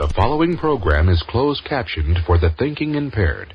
The following program is closed captioned for the thinking impaired.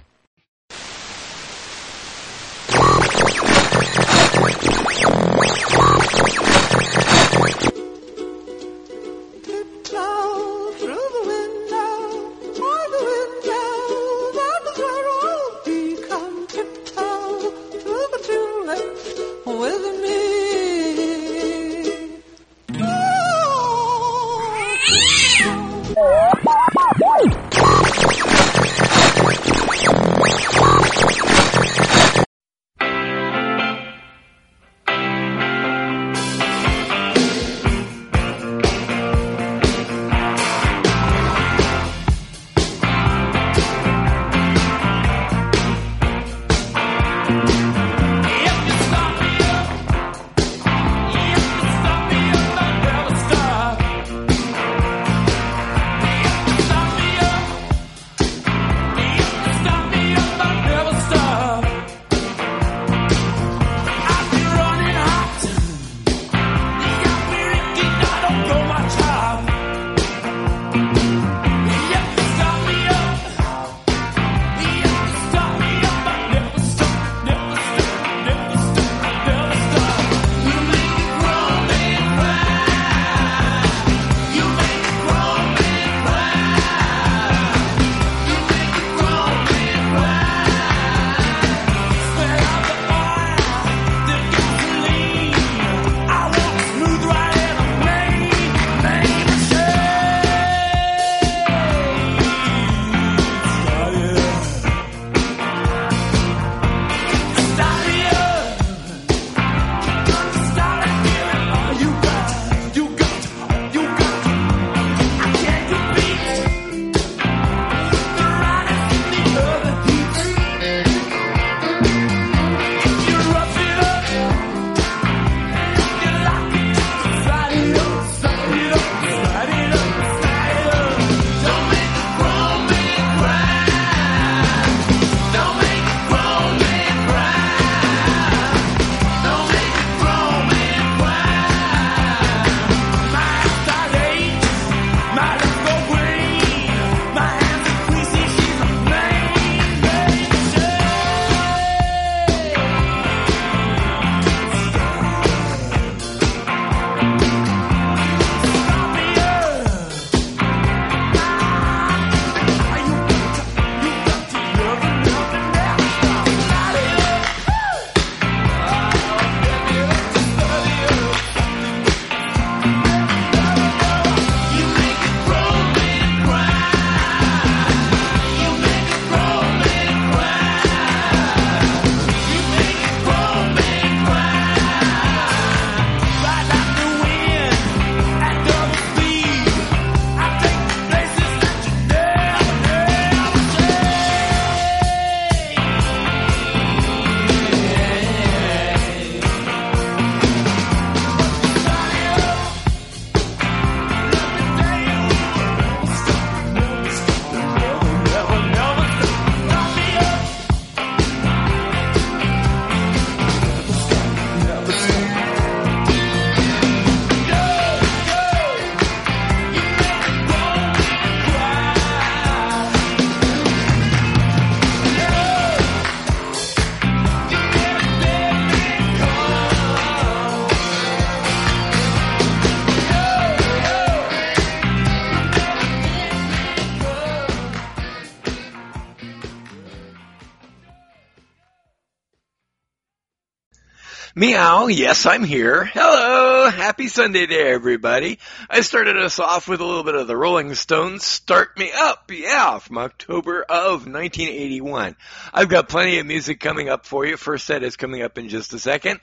Meow, yes, I'm here. Hello, happy Sunday to everybody. I started us off with a little bit of the Rolling Stones, Start Me Up, yeah, from October of 1981. I've got plenty of music coming up for you. First set is coming up in just a second,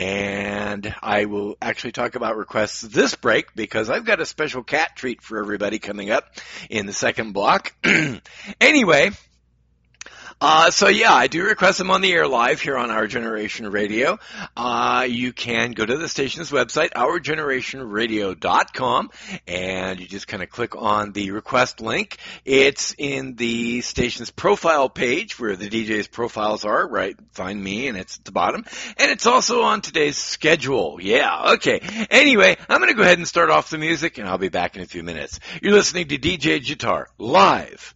and I will actually talk about requests this break because I've got a special cat treat for everybody coming up in the second block. Anyway, So yeah, I do request them on the air live here on Our Generation Radio. You can go to the station's website, ourgenerationradio.com, and you just kind of click on the request link. It's in the station's profile page where the DJ's profiles are, right? Find me, and it's at the bottom. And it's also on today's schedule. Yeah, okay. Anyway, I'm going to go ahead and start off the music, and I'll be back in a few minutes. You're listening to DJ Jitar live.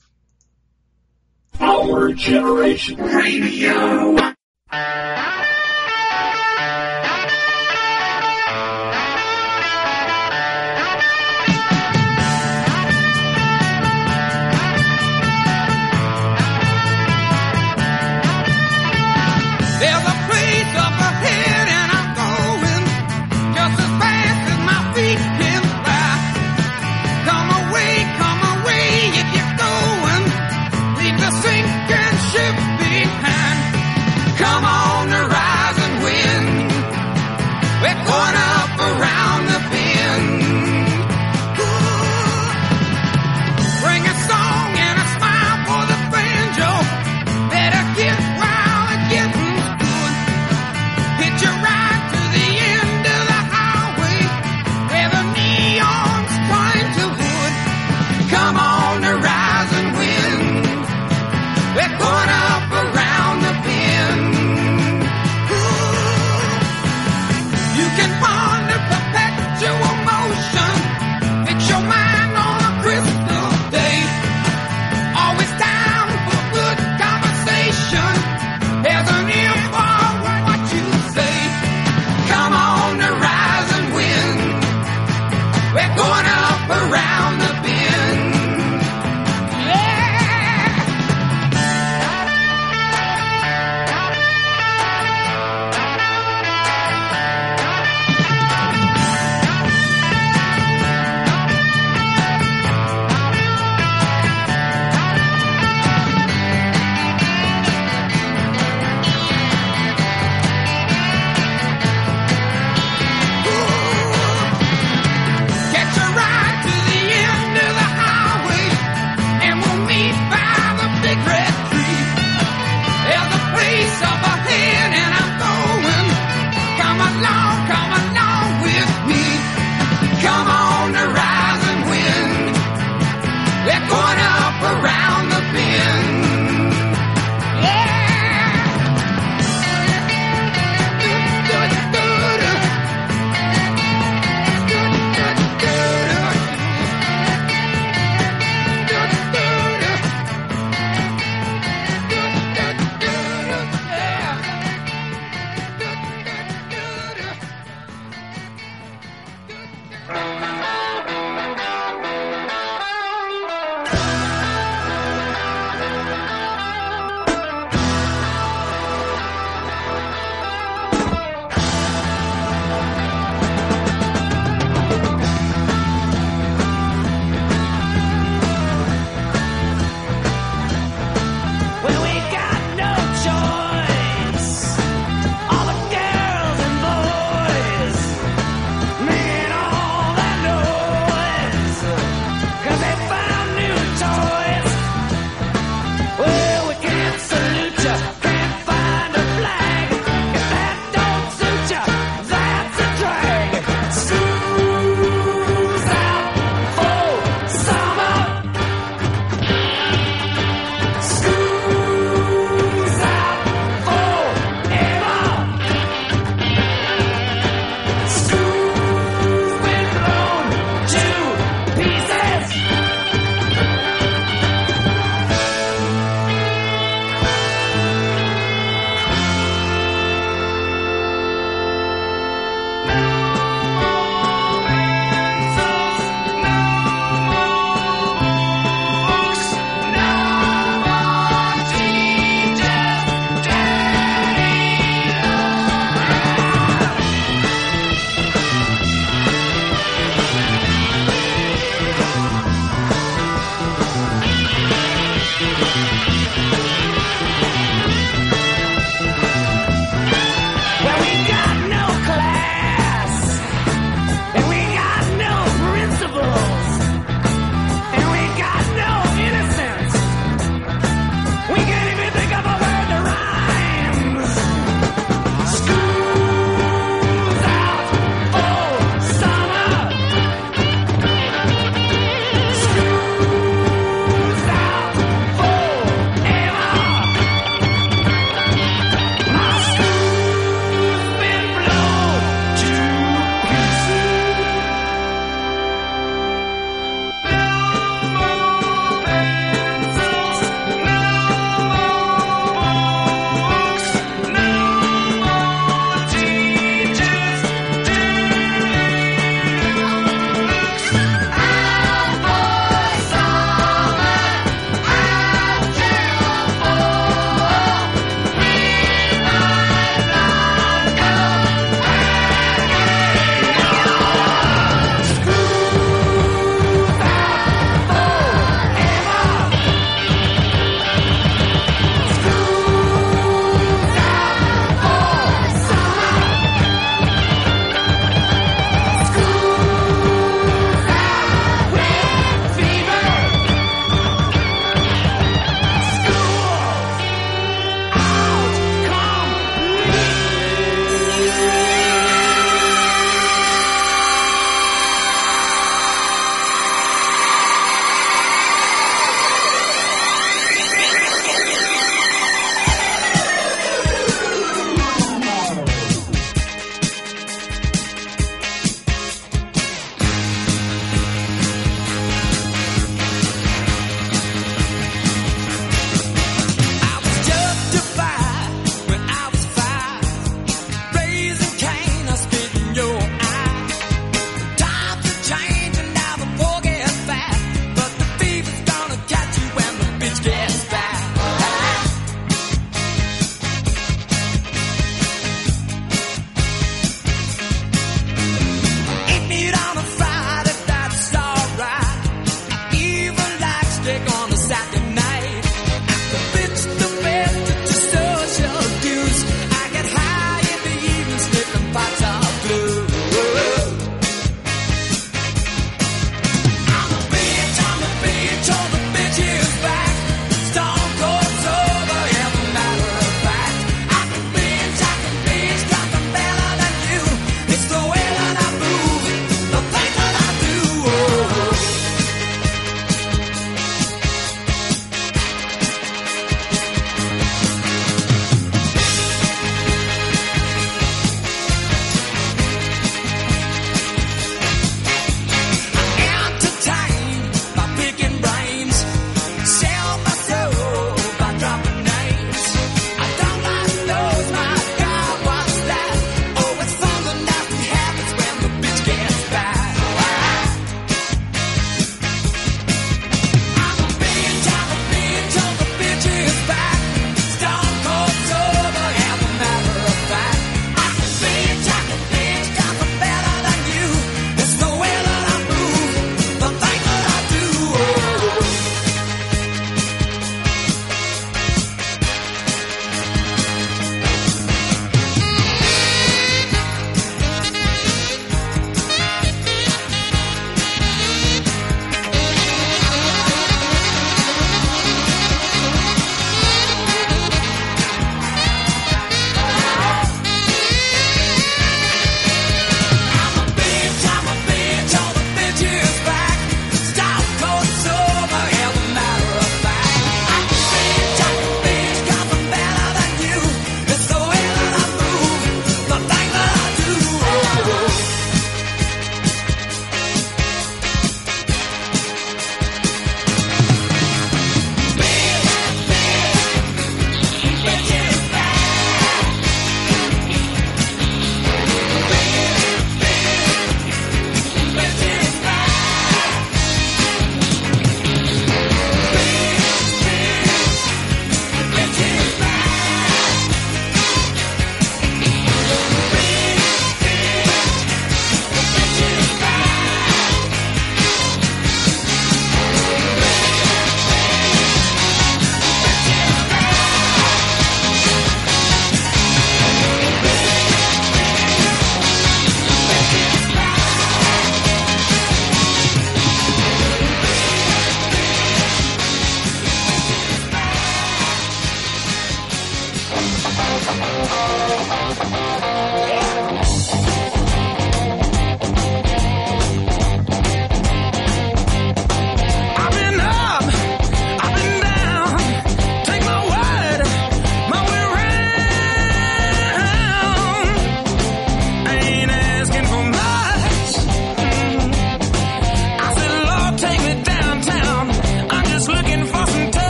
Our Generation Radio. There's a place up ahead and I'm going just as fast as my feet can fly. Come away if you're going. Leave the sinking ship behind. Come on,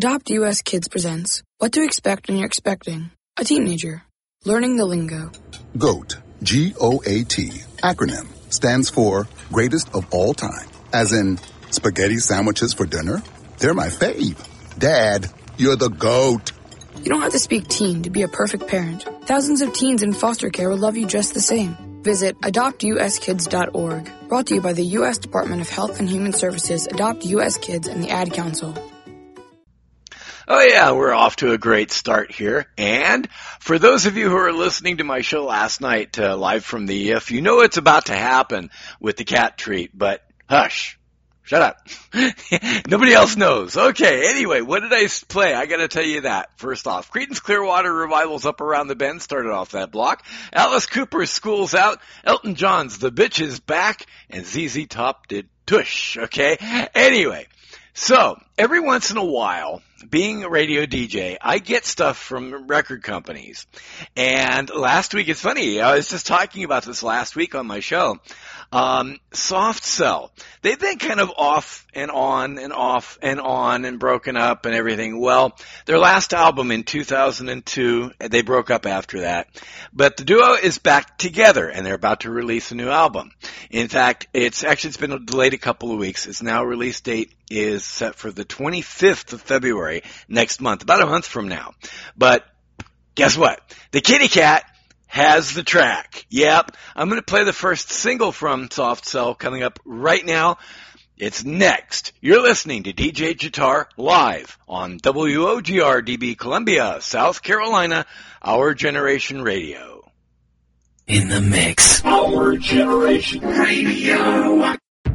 Adopt US Kids presents What to Expect When You're Expecting a Teenager. Learning the lingo. GOAT, G-O-A-T, acronym, stands for Greatest of All Time. As in, spaghetti sandwiches for dinner? They're my fave. Dad, you're the GOAT. You don't have to speak teen to be a perfect parent. Thousands of teens in foster care will love you just the same. Visit adoptuskids.org. Brought to you by the U.S. Department of Health and Human Services, Adopt U.S. Kids, and the Ad Council. Oh yeah, we're off to a great start here. And for those of you who are listening to my show last night, live from the If, you know it's about to happen with the cat treat, but hush. Shut up. Nobody else knows. Okay, anyway, what did I play? I gotta tell you that. First off, Creedence Clearwater Revival's Up Around the Bend started off that block. Alice Cooper's School's Out. Elton John's The Bitch Is Back. And ZZ Top did Tush. Okay? Anyway, so every once in a while, being a radio DJ, I get stuff from record companies. And last week, it's funny, I was just talking about this last week on my show. Soft Cell. They've been kind of off and on and off and on and broken up and everything. Well, their last album in 2002, they broke up after that. But the duo is back together and they're about to release a new album. In fact, it's been delayed a couple of weeks. Its now release date is set for the 25th of February next month, about a month from now. But guess what? The kitty cat has the track. Yep. I'm going to play the first single from Soft Cell coming up right now. It's next. You're listening to DJ Guitar live on WOGR DB Columbia, South Carolina, Our Generation Radio. In the mix. Our Generation Radio.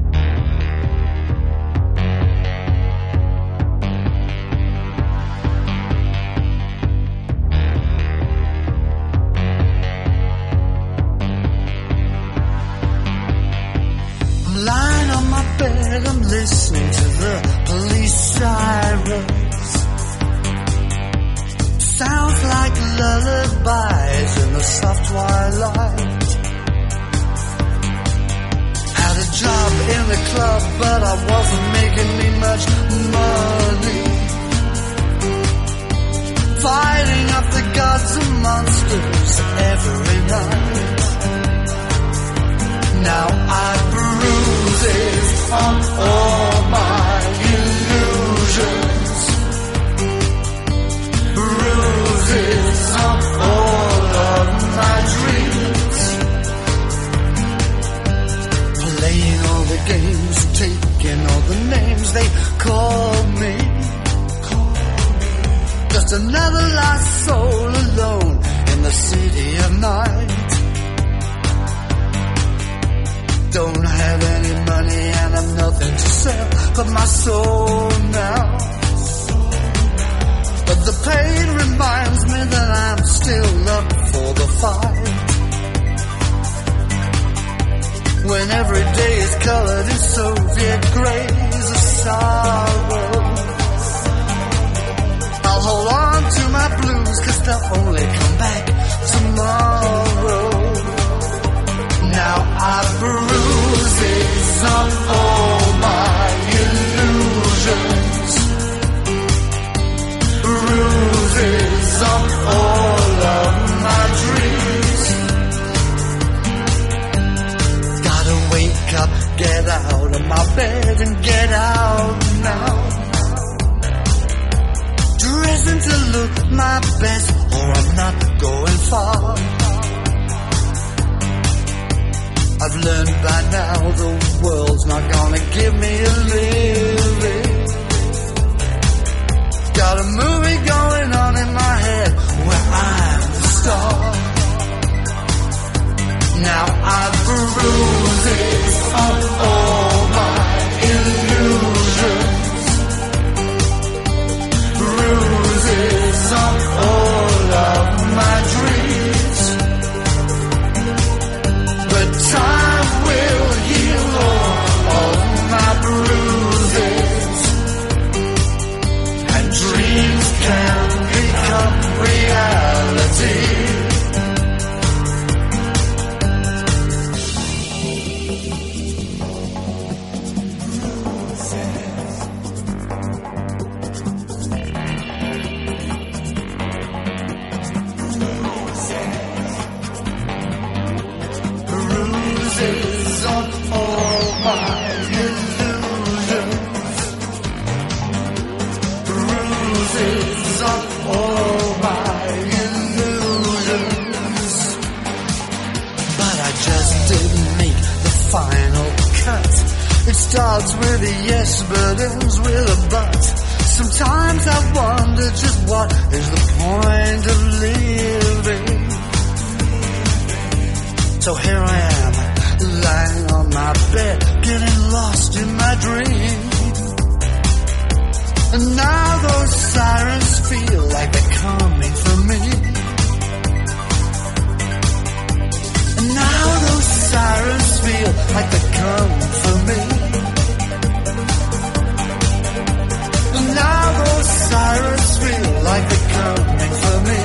Lying on my bed, I'm listening to the police sirens. Sounds like lullabies in the soft twilight. Had a job in the club, but I wasn't making me much money. Fighting off the gods and monsters every night. Now I bruises on all my illusions. Bruises on all of my dreams. Playing all the games, taking all the names they call me. Just another lost soul alone in the city of night. Don't have any money and I've nothing to sell but my soul now. But the pain reminds me that I'm still up for the fight. When every day is colored in Soviet grays of sorrow, I'll hold on to my blues 'cause they'll only come back tomorrow. Now I've bruises on all my illusions. Bruises on all of my dreams. Gotta wake up, get out of my bed and get out now. Dressing to look my best or I'm not going far. starts with a yes but ends with a but. Sometimes I wonder just what is the point of living. So here I am, lying on my bed, getting lost in my dream. And now those sirens feel like they're coming for me. And now those sirens feel like they're coming for me. And now those sirens feel like they're coming for me.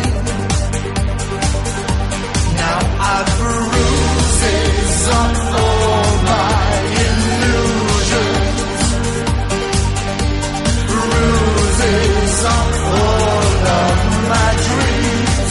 Now I've bruises on all my illusions, bruises on all of my dreams.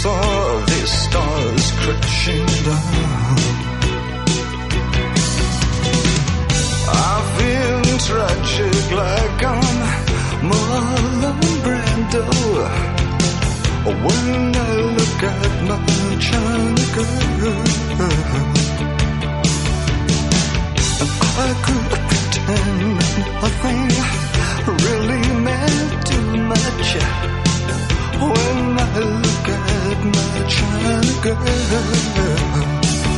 saw these stars crashing down. I feel tragic like I'm Marlon Brando when I look at my China girl. I could pretend nothing really meant too much when I look at my China girl.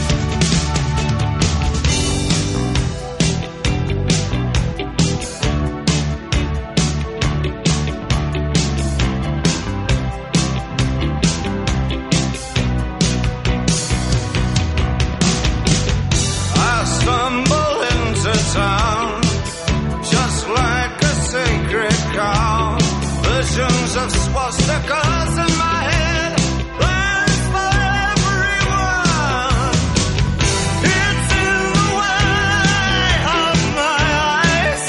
Town, just like a sacred cow. Visions of swastikas in my head, plans for everyone. It's in the way of my eyes.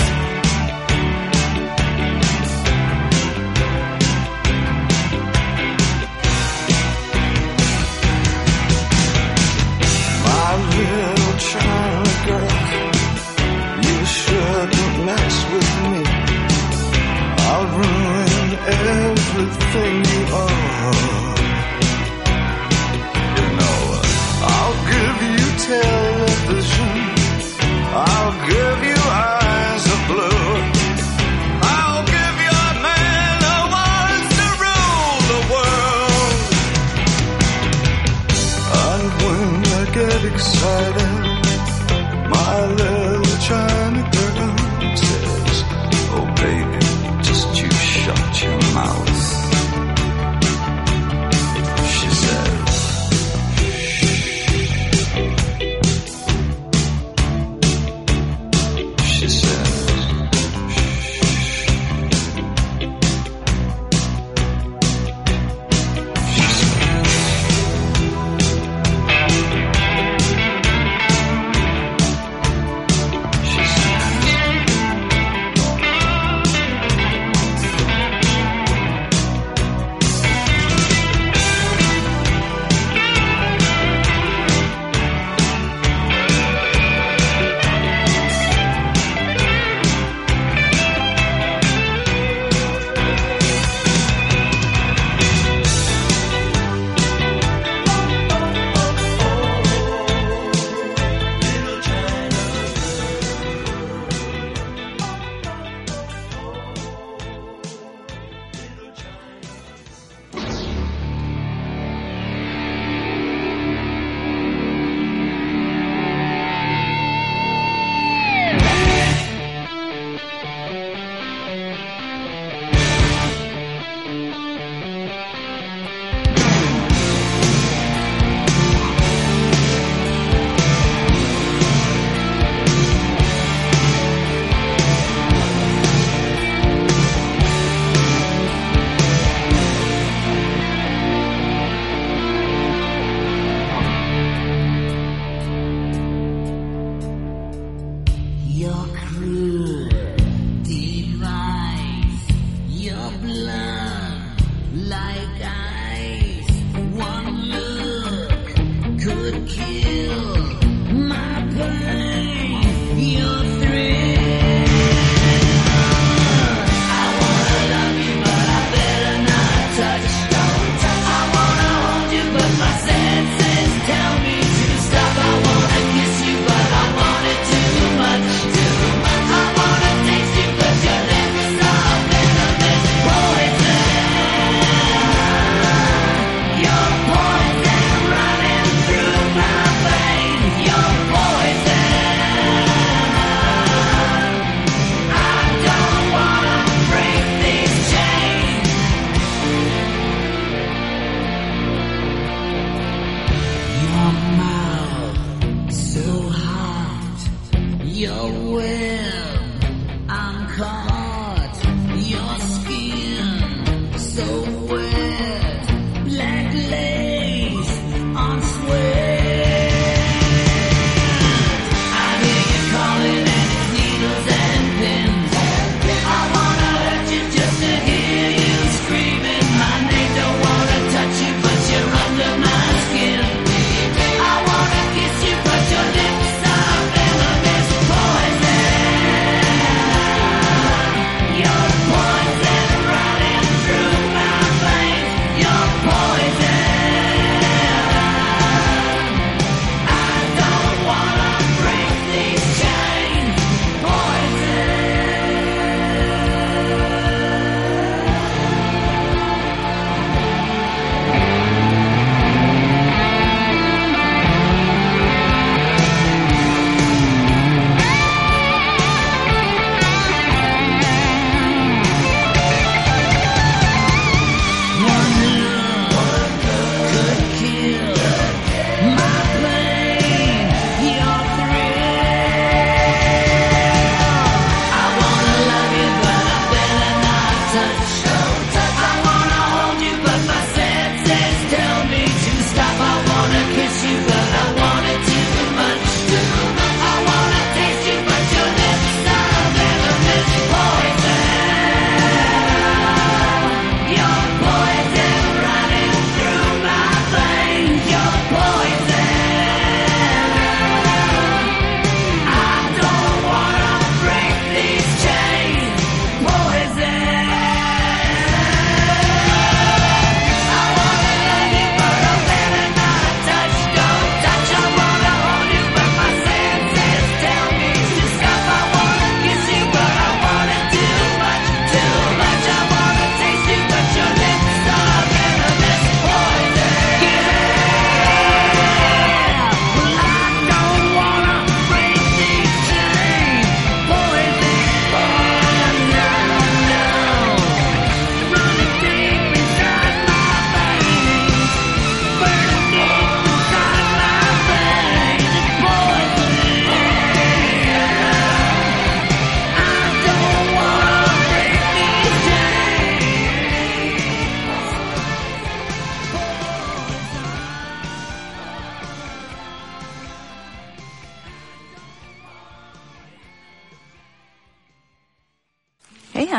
My little child girl, shouldn't mess with me. I'll ruin everything you are. You know, I'll give you television. I'll give you eyes of blue. I'll give you a man who wants to rule the world. And when I get excited, my little China girl says, oh baby, just you shut your mouth. She says, shh. She says,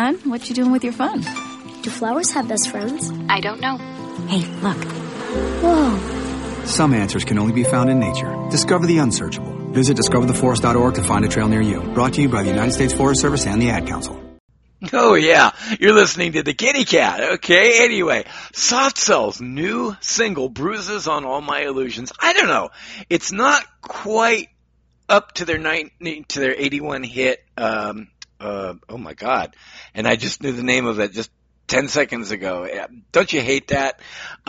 hon. What you doing with your phone? Do flowers have best friends? I don't know. Hey, look. Whoa. Some answers can only be found in nature. Discover the unsearchable. Visit discovertheforest.org to find a trail near you. Brought to you by the United States Forest Service and the Ad Council. Oh yeah, you're listening to the Kitty Cat. Okay, anyway, Soft Cell's new single, Bruises on All My Illusions. I don't know. It's not quite up to their 81 hit, oh my God. And I just knew the name of it just 10 seconds ago. Don't you hate that?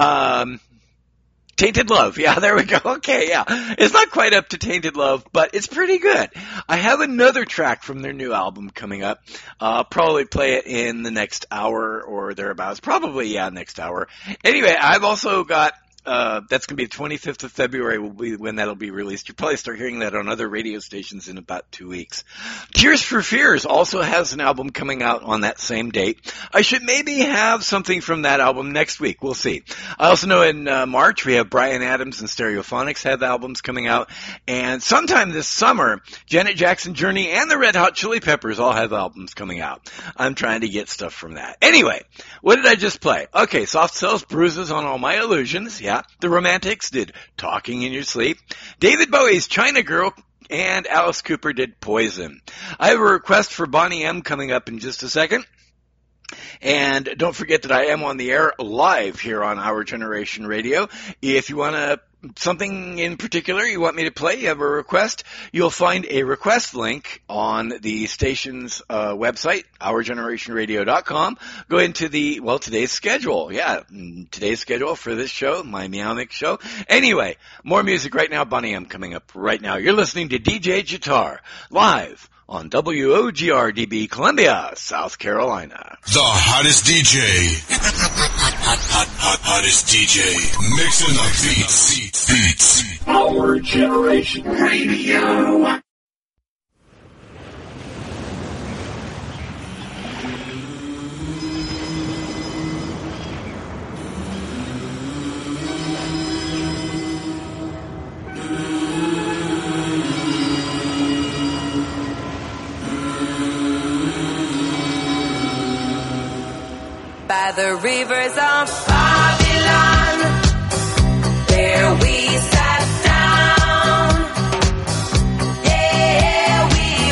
Tainted Love. Yeah, there we go. Okay, yeah. It's not quite up to Tainted Love, but it's pretty good. I have another track from their new album coming up. I'll probably play it in the next hour or thereabouts. Probably, yeah, next hour. Anyway, I've also got that's going to be the 25th of February will be when that'll be released. You'll probably start hearing that on other radio stations in about 2 weeks. Tears for Fears also has an album coming out on that same date. I should maybe have something from that album next week. We'll see. I also know in March we have Bryan Adams and Stereophonics have albums coming out. And sometime this summer, Janet Jackson, Journey, and the Red Hot Chili Peppers all have albums coming out. I'm trying to get stuff from that. Anyway, what did I just play? Okay, Soft Cell's Bruises on All My Illusions. Yeah. The Romantics did Talking in Your Sleep. David Bowie's China Girl and Alice Cooper did Poison. I have a request for Bonnie M coming up in just a second. And don't forget that I am on the air live here on Our Generation Radio. If you want something in particular you want me to play, you have a request, you'll find a request link on the station's website, ourgenerationradio.com. Go into today's schedule. Yeah, today's schedule for this show, my Meow Mix show. Anyway, more music right now. Bonnie M coming up right now. You're listening to DJ Guitar, live on WOGRDB, Columbia, South Carolina. The hottest DJ. Hottest DJ. Mixing the beats. Our Generation Radio. By the rivers of Babylon, there we sat down. Yeah,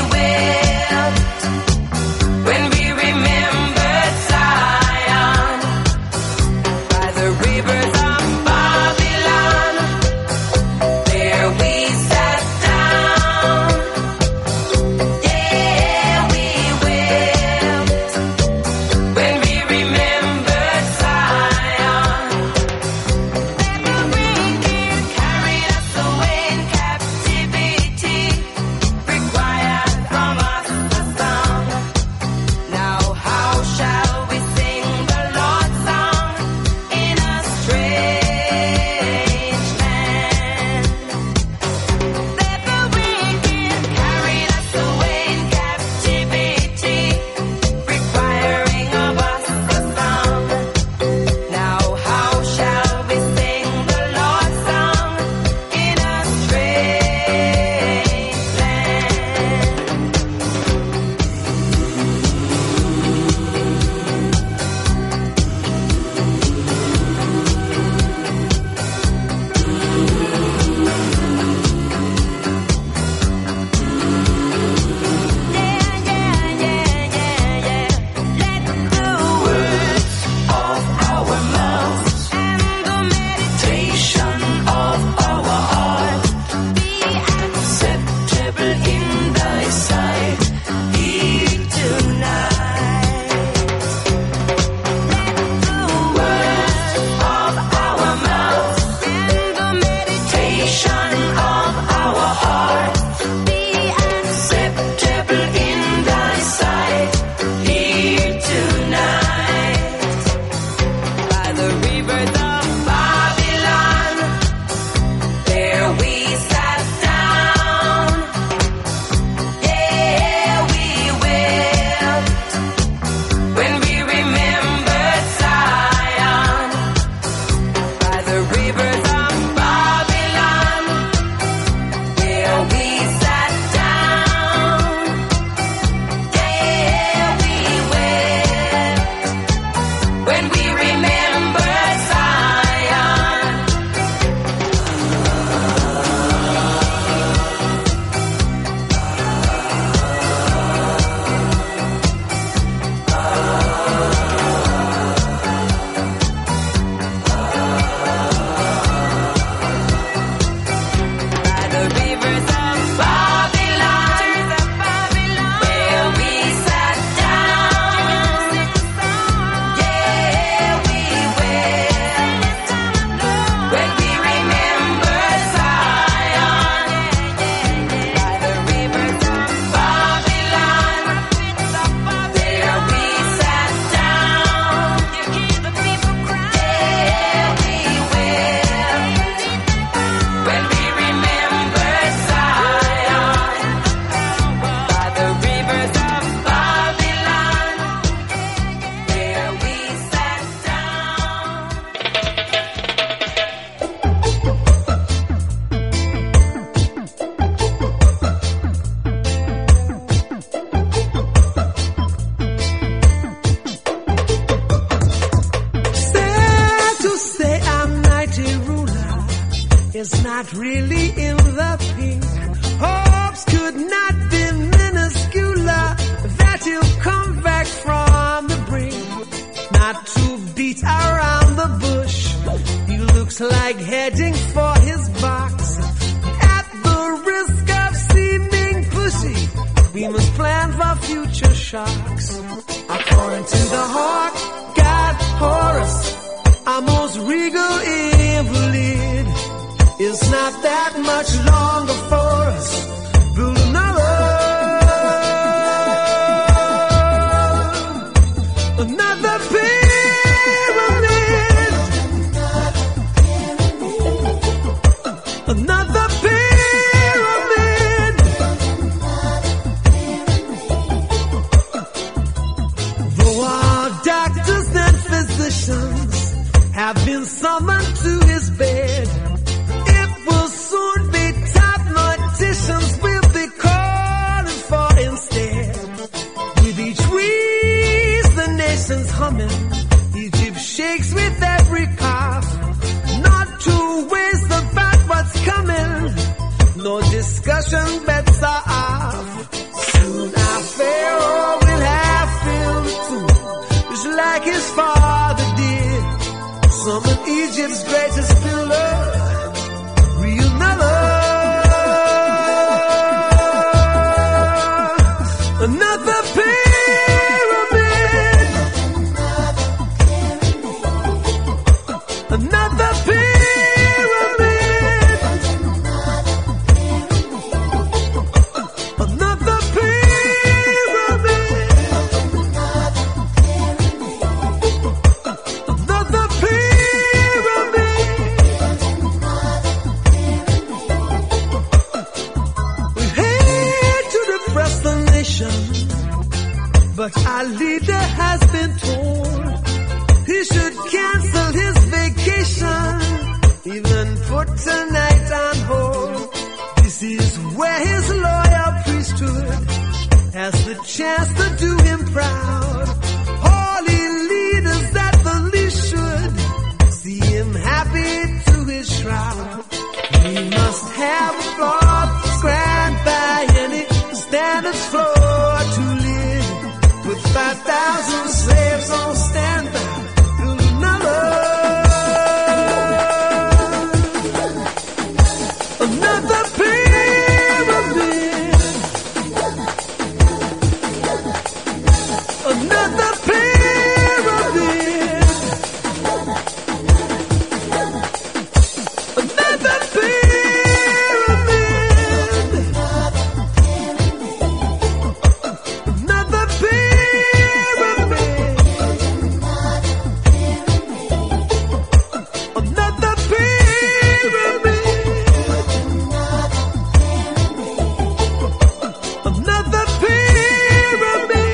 we wept when we remembered Zion. By the rivers of Babylon, there we sat down. Yeah, we wept when we remembered Zion. is not really in the pink. Hopes could not be minuscule, that he'll come back from the brink. Not to beat around the bush, he looks like heading for his box. At the risk of seeming pushy, we must plan for future shocks. According to the hawk god Horus, our most regal invalid, it's not that much longer for us. Build another pyramid, another pyramid. Though our doctors and physicians have been summoned to his bed, it will soon be top morticians we'll be calling for instead. With each wheeze the nation's humming, Egypt shakes with every cough. Not to waste about what's coming, no discussion, bets are off. Soon our Pharaoh will have filled the tomb, just like his father did. Summon Egypt's greatest pillar, another pyramid, another pyramid, another pyramid, another pyramid. We hate to depress the nation, but our leader has been told he should cancel his vacation, even put tonight on hold. This is where his loyal priesthood has the chance to do him proud. Holy leaders at the least should see him happy to his shroud. We must have a floor scratched by any standards floor to live, with 5,000 slaves on standby. Build another pyramid, another pyramid, another pyramid, another pyramid, another pyramid, another pyramid,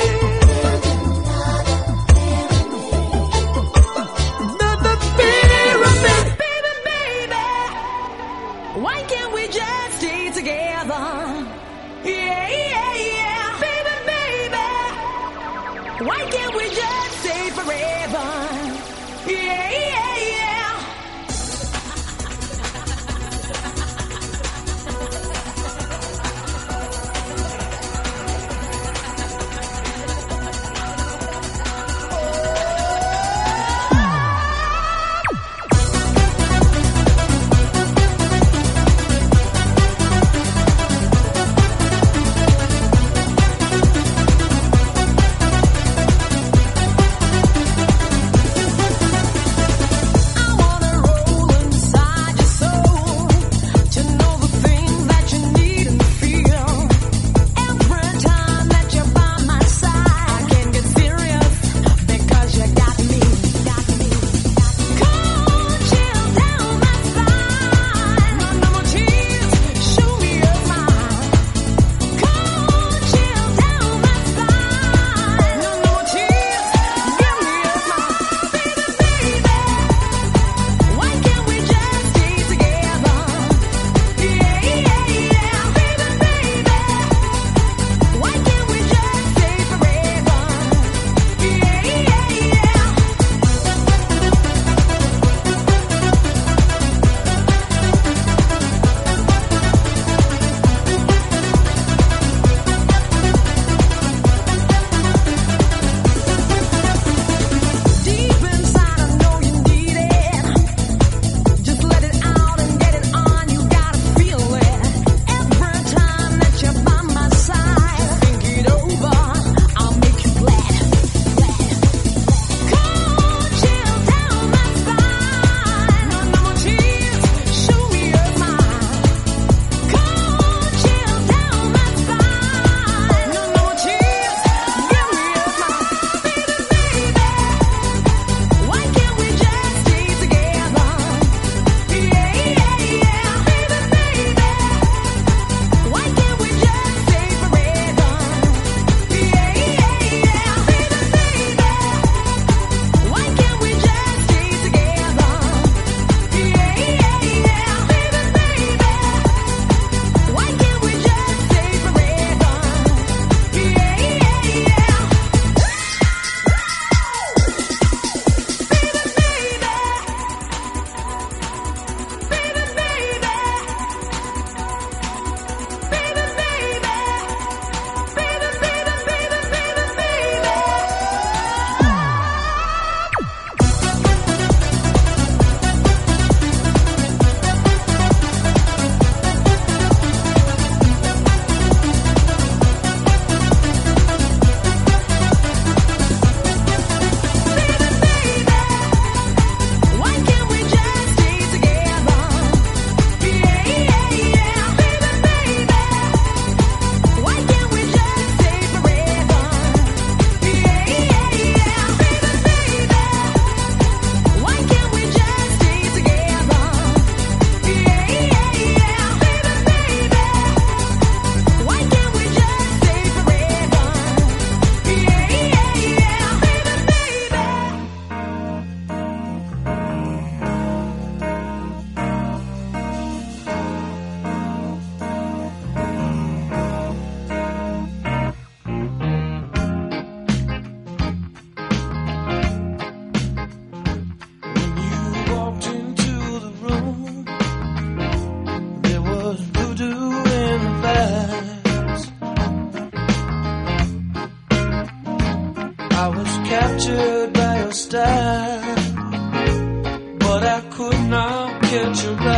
another pyramid. Baby, baby, why can't we just stay together? Yeah, yeah, yeah. Baby, baby, why can't we just stay forever? Yeah, yeah, yeah.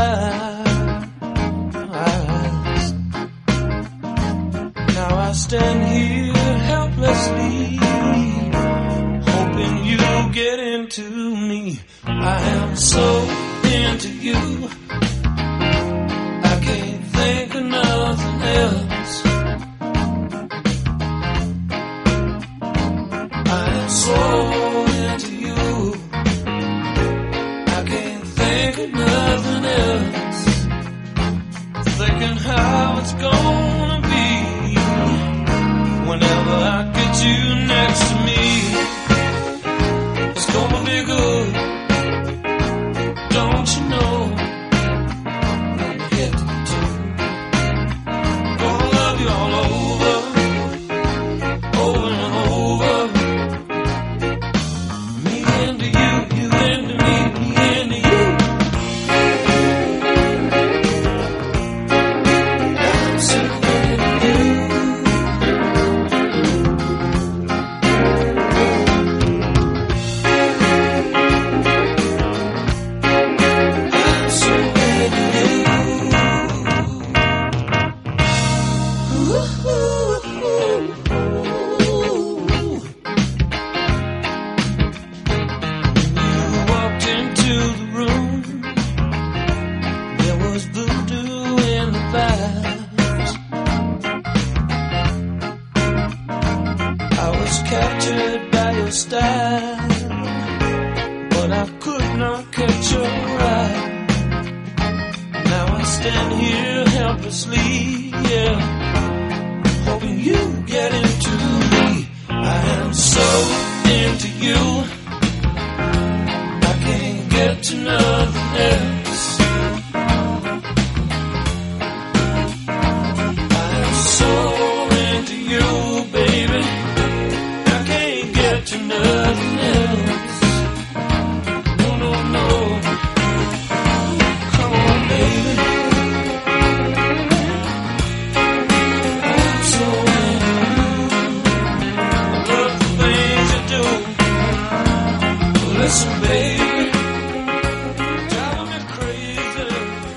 eyes. Now I stand here helplessly, hoping you get into me. I am so into you, I can't think of nothing else. I am so into you, I can't think of nothing else. Thinking how it's gonna be whenever I get you next to me. It's gonna be good, don't you know? When we get to, gonna love you all over, over and over. Me into you, you into me, me into you. I'm so into you. I'm so into you. Ooh. You walked into the room, there was voodoo in the vibes. I was captured by your style, but I could not catch your eye. Now I stand here helplessly, yeah, hoping you get into me. I am so into you, I can't get to nothing else. I am so into you, baby, I can't get to nothing else. No, no, no. Come on, baby. I'm so into you. I love the things you do. Listen, baby, driving me crazy.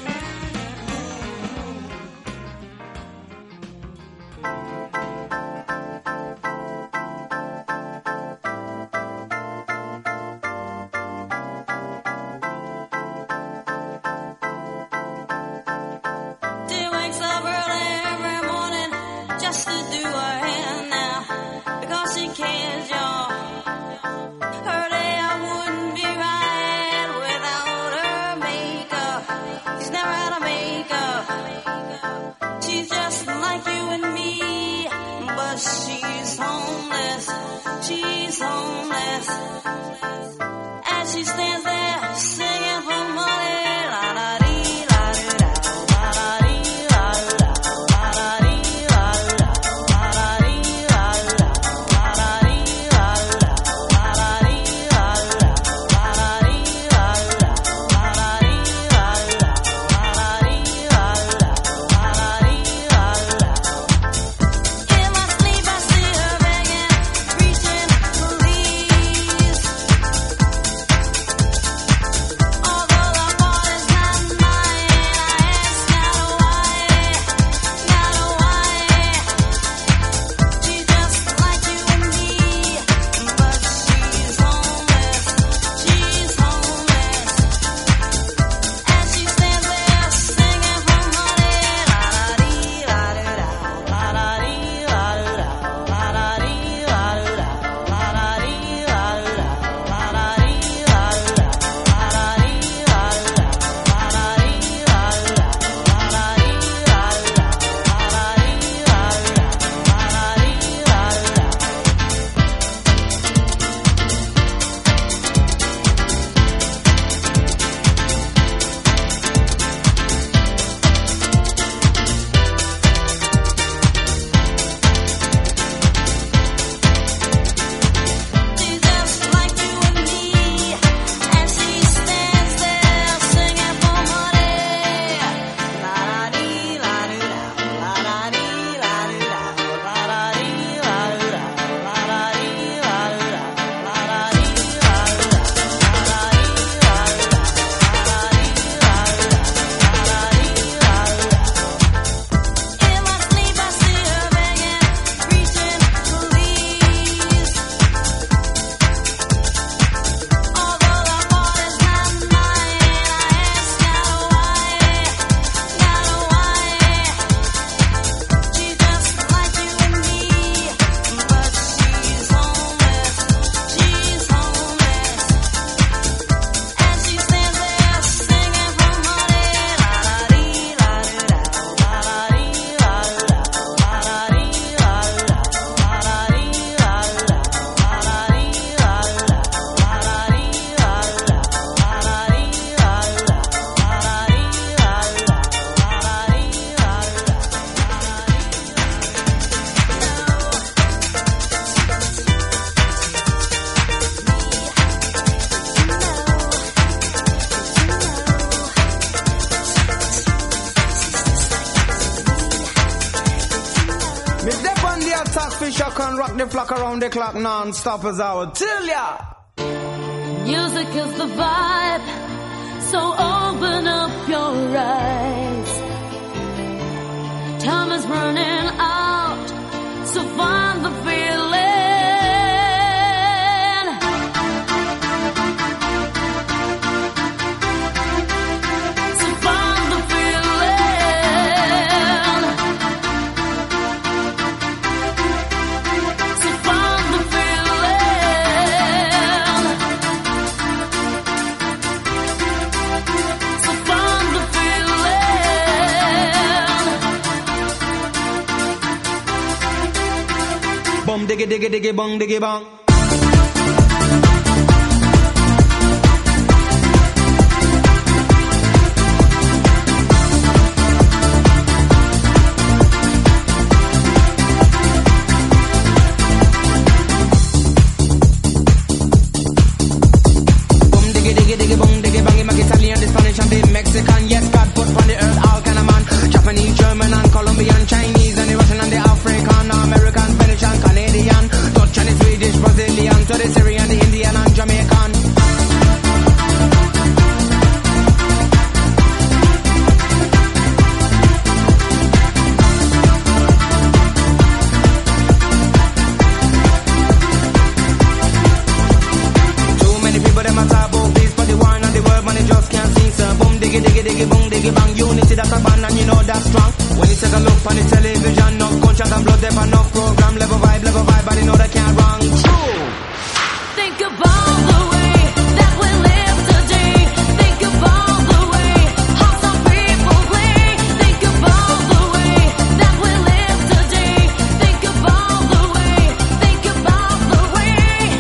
She wakes up early every morning just to do her hair now because she cares, y'all. Her day I wouldn't be right without her makeup. She's never had a makeup. She's just like you and me, but she's homeless. She's homeless. As she stands there singing for money, la la dee la dee da, la la dee la da, la la dee la da, la la dee la da, la la dee la da, la la dee la da, la la dee la da, la la dee la da, la la dee la da, la la dee la da. In my sleep I see her begging, reaching, please. Although the body's not fi shock and rock the flock around the clock non-stop as I would tell ya. Music is the vibe, so open up your eyes. Time is running out, so find the feeling. So find the feeling. So find the feeling. So find the feeling. Bum diggy diggy diggy bong diggy bong. Italian, the Spanish and the Mexican. Yes, God put on the earth all kind of man. Japanese, German and Colombian, Chinese and the Russian and the African, American, Spanish and Canadian, Dutch and the Swedish, Brazilian, to the Syrian, the Indian and Jamaican. Too many people them a talk about this, but the war and the world man they just can't sing. So boom diggy diggy diggy boom diggy bang. Unity that's a band and you know that's strong. When you take a look on the television, no conscience and blood, there no program, level vibe, but they know they can't wrong. True. Think about the way that we live today. Think about the way how some people play. Think about the way that we live today. Think about the way. Think about the way.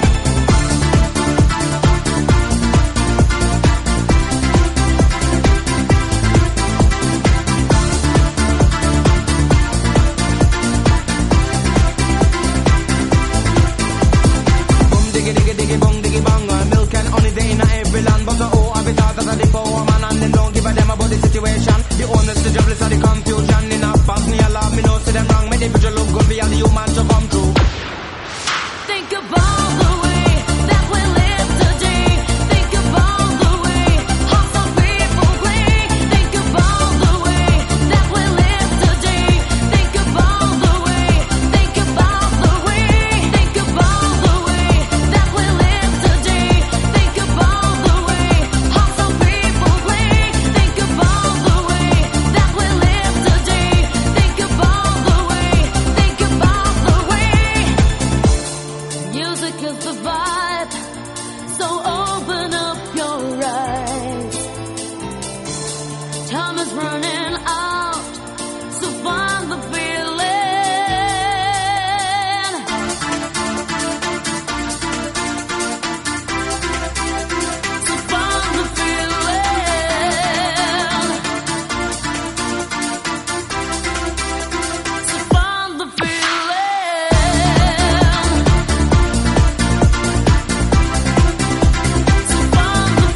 Diggy diggy diggy bong diggy bong. Milk and honey they in every land, but the whole of it all that are the poor man and them don't give a damn about the situation. The owners, the jobless, and the confusion. In a pass me a love, me know see them wrong. Make the picture look good for all the human to come true. Think about the way that we live today. Think about the way how some people play. Think about the way that we live today. Think about the way. Think about the way. Think about the way that we live today. Think about the way how some people play. Think about the way that we live today. Think about the way. Think about the way. Music is the vibe, so open up your eyes. Time is running out, so find the feeling. So find the feeling. So find the feeling. So find the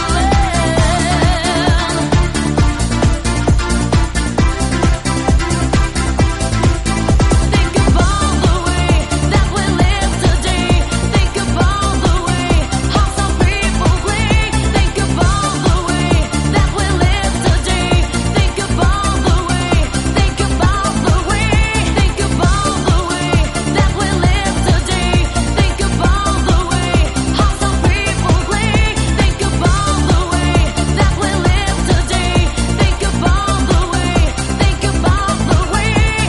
Think about the way that we live today. Think about the way how some people play. Think about the way that we live today. Think about the way. Think about the way. Think about the way that we live today. Think about the way how some people play. Think about the way that we live today. Think about the way. Think about the way.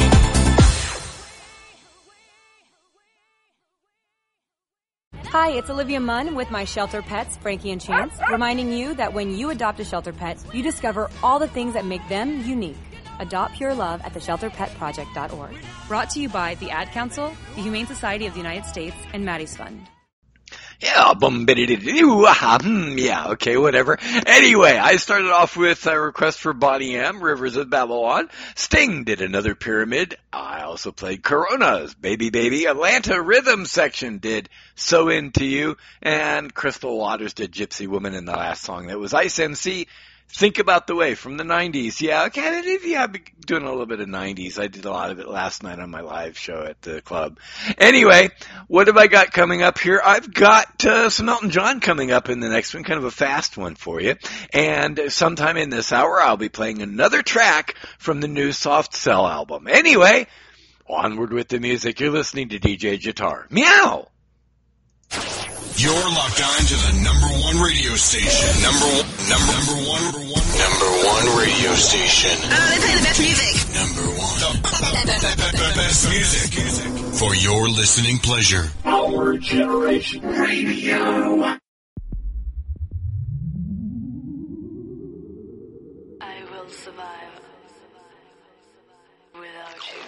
Hi, it's Olivia Munn with my shelter pets, Frankie and Chance, reminding you that when you adopt a shelter pet, you discover all the things that make them unique. Adopt pure love at theshelterpetproject.org. Brought to you by the Ad Council, the Humane Society of the United States, and Maddie's Fund. Yeah, yeah, okay, whatever. Anyway, I started off with a request for Bonnie M, Rivers of Babylon. Sting did Another Pyramid. I also played Coronas, Baby Baby. Atlanta Rhythm Section did So Into You. And Crystal Waters did Gypsy Woman in the last song. That was Ice MC Think About the Way from the 90s. Yeah, okay, yeah, I've been doing a little bit of 90s. I did a lot of it last night on my live show at the club. Anyway, what have I got coming up here? I've got some Elton John coming up in the next one, kind of a fast one for you. And sometime in this hour, I'll be playing another track from the new Soft Cell album. Anyway, onward with the music. You're listening to DJ Jitar. Meow! You're locked on to the number one radio station. Number one radio station. They play the best music. Number one. The best music. For your listening pleasure. Our Generation Radio. I will survive without you.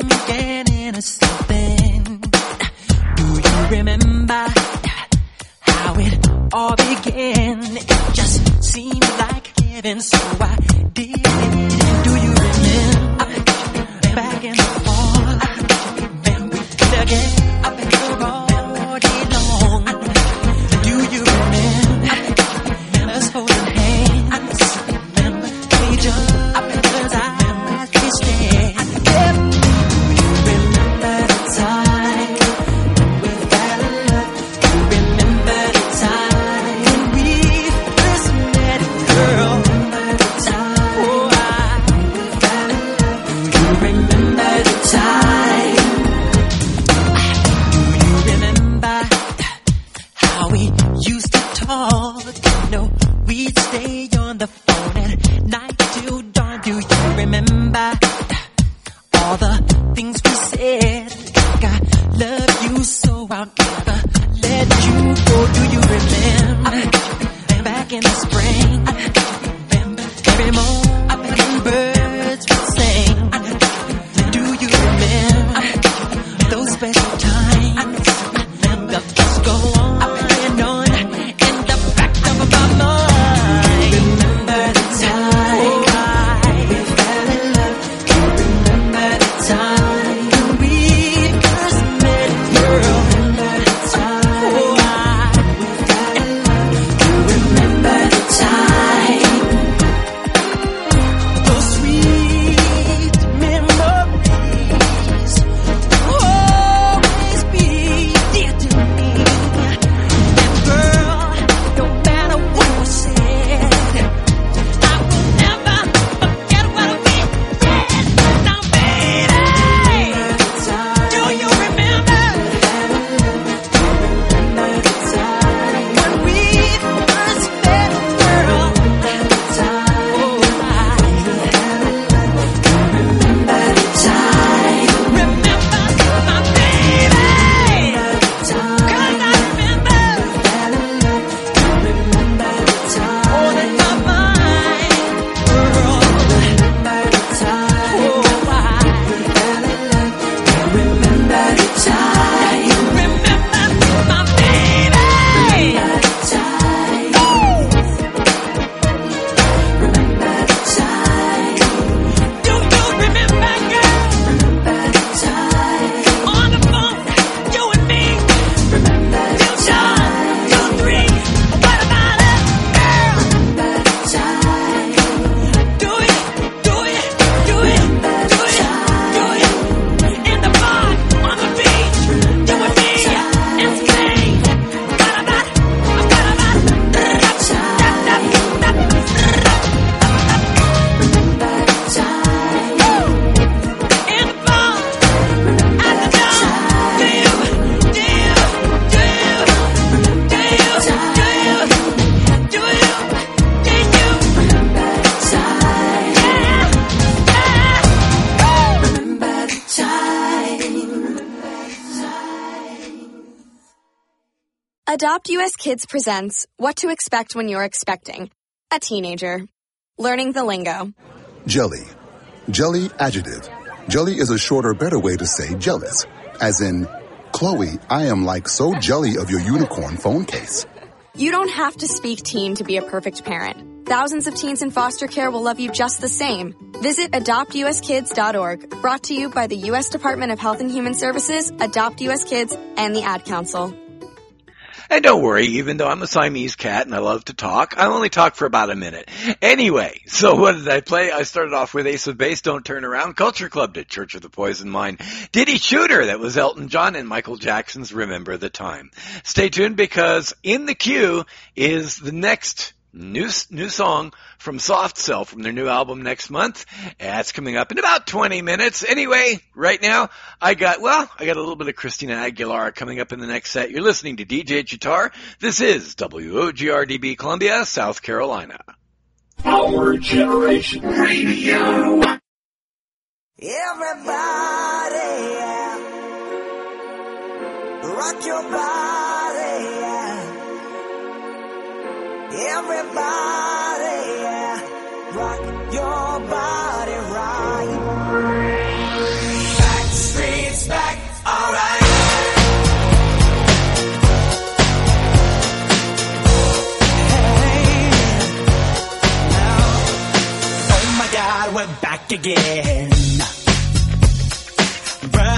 thinking of something. Do you remember how it all began? It just seemed like heaven, so I did it. Do you remember back in the fall when we did again up in the all day long? Do you remember us holding hands? Remember we jumped up in those eyes we stared. Do you remember the time we fell in love? Do you remember the time when we first met, girl? Oh, we fell in love. Do you remember the time? Do you remember how we used to talk? You know, we'd stay on the phone at night till dawn. Do you remember all the things we said? Like I love you so I'll never let you go. Do you remember back in the spring? Every morning birds would sing. Do you remember those special times? The thoughts go on and on in the back of my mind. Remember the time we fell in love. Do you remember the time when we first met, girl? Remember the time we fell in love. Do you remember the time? Those sweet memories will always be dear to me. And girl, no matter what was said, I will never forget what we did. Now, baby, do you remember when we first met, girl? Remember the time. Remember my baby. 'Cause I remember all in my mind, girl. Remember the time. Remember the time. Remember my baby. Remember the time. Remember the time. Do you remember, girl? Remember the time. On the phone, you and me. Remember the time. 2, 3. What about it, girl? Remember the time. Do it, do it, do it, do it, do it. In the bar, on the beach, you and me, and sing. What about? Remember the time. In the bar, at the door. Do you? Remember the time. Remember the time. Adopt US Kids presents What to Expect When You're Expecting a Teenager. Learning the lingo. Jelly. Jelly adjective. Jelly is a shorter, better way to say jealous. As in, Chloe, I am like so jelly of your unicorn phone case. You don't have to speak teen to be a perfect parent. Thousands of teens in foster care will love you just the same. Visit adoptuskids.org, brought to you by the U.S. Department of Health and Human Services, Adopt US Kids, and the Ad Council. And don't worry, even though I'm a Siamese cat and I love to talk, I only talk for about a minute. Anyway, so what did I play? I started off with Ace of Base, Don't Turn Around, Culture Club did Church of the Poison Mind, Diddy Shooter, that was Elton John, and Michael Jackson's Remember the Time. Stay tuned because in the queue is the next new song from Soft Cell from their new album next month. That's coming up in about 20 minutes. Anyway, right now, I got a little bit of Christina Aguilera coming up in the next set. You're listening to DJ Guitar. This is WOGRDB Columbia, South Carolina. Our Generation Radio. Everybody, yeah. Rock your body, yeah. Everybody, yeah. Rock your body right. Facts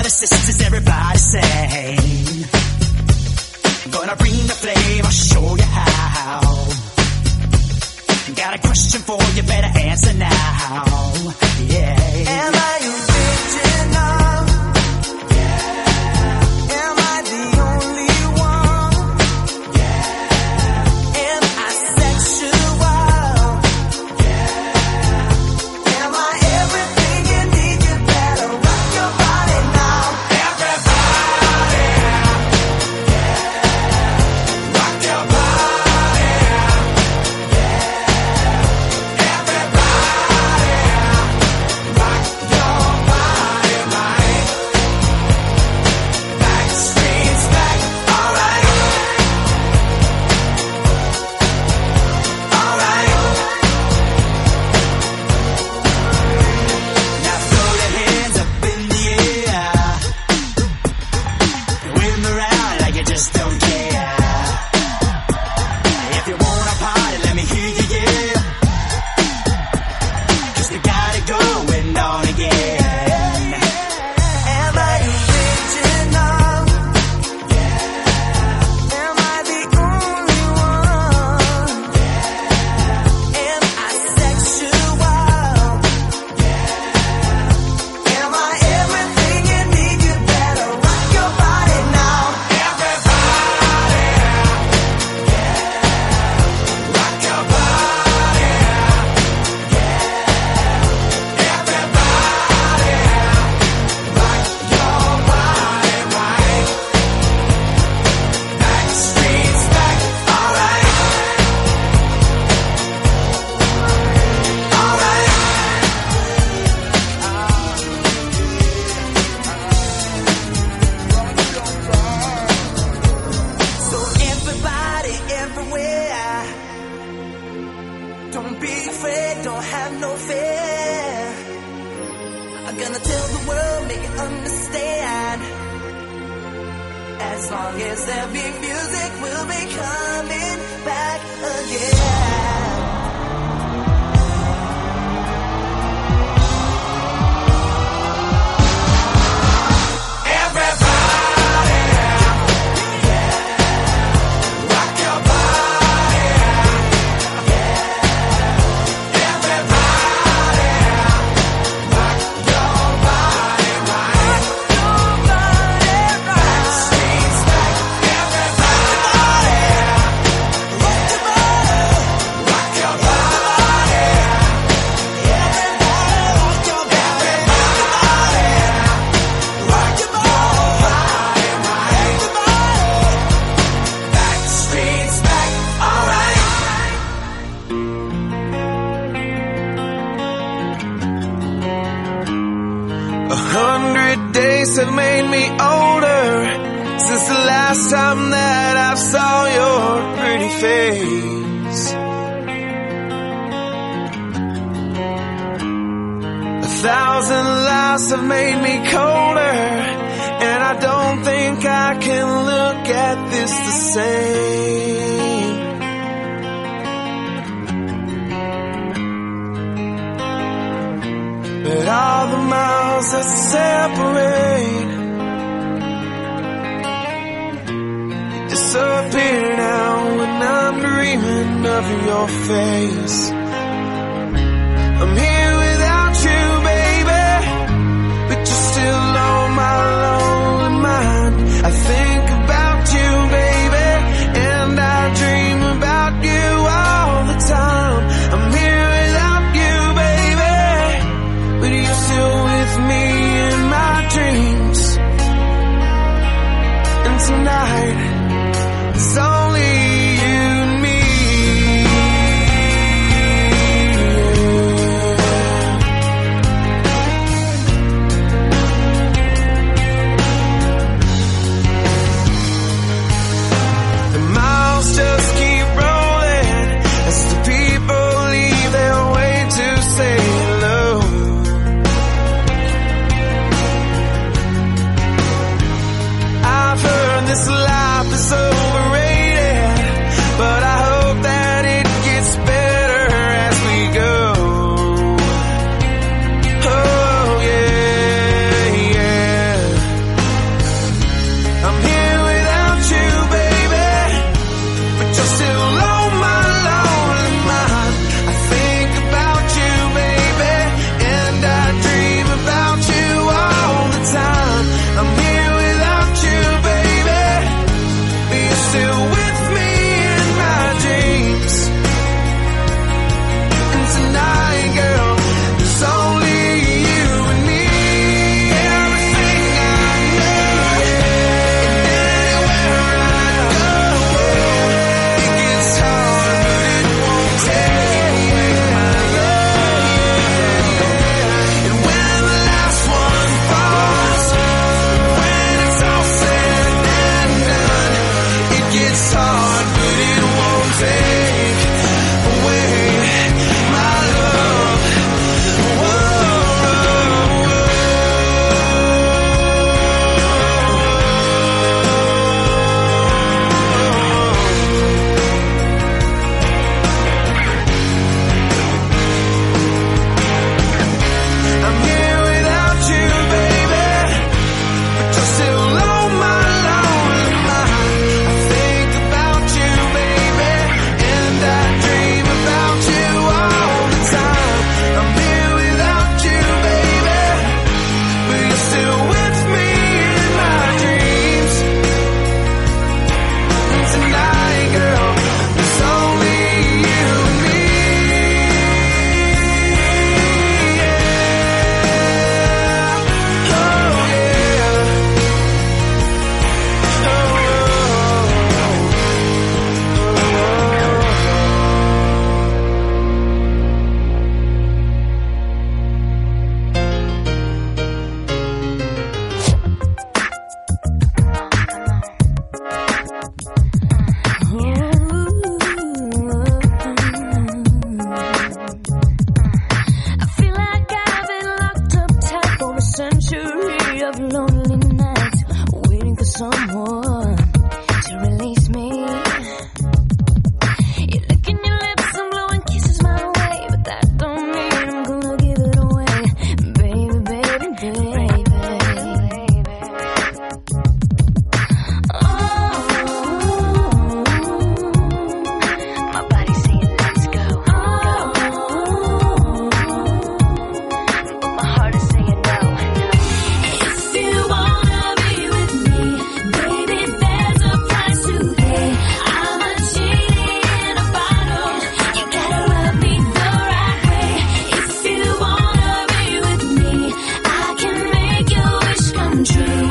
brothers, sisters, everybody sing. Gonna bring the flame, I'll show you how. Got a question for you, better answer now. Yeah. Am I original? Yeah. Am I the only one? Yeah. Am I sexual? Yeah. Am I everything you need? You better rock your body now. Everybody. Yeah. Rock your body. As long as there be music, we'll be coming back again. Have made me older since the last time that I saw your pretty face. 1,000 lies have made me colder, and I don't think I can look at this the same. But all the miles that separate disappear now when I'm dreaming of your face. I'm here without you, baby, but you're still on my lonely mind. I think about you, baby, and I dream about you all the time. I'm here without you, baby, but you're still with me in my dreams. And tonight it's only you and me. The miles just keep rolling as the people leave their way to say hello. I've heard this life is overrated, but I hope that it gets better as we go. Oh yeah, yeah.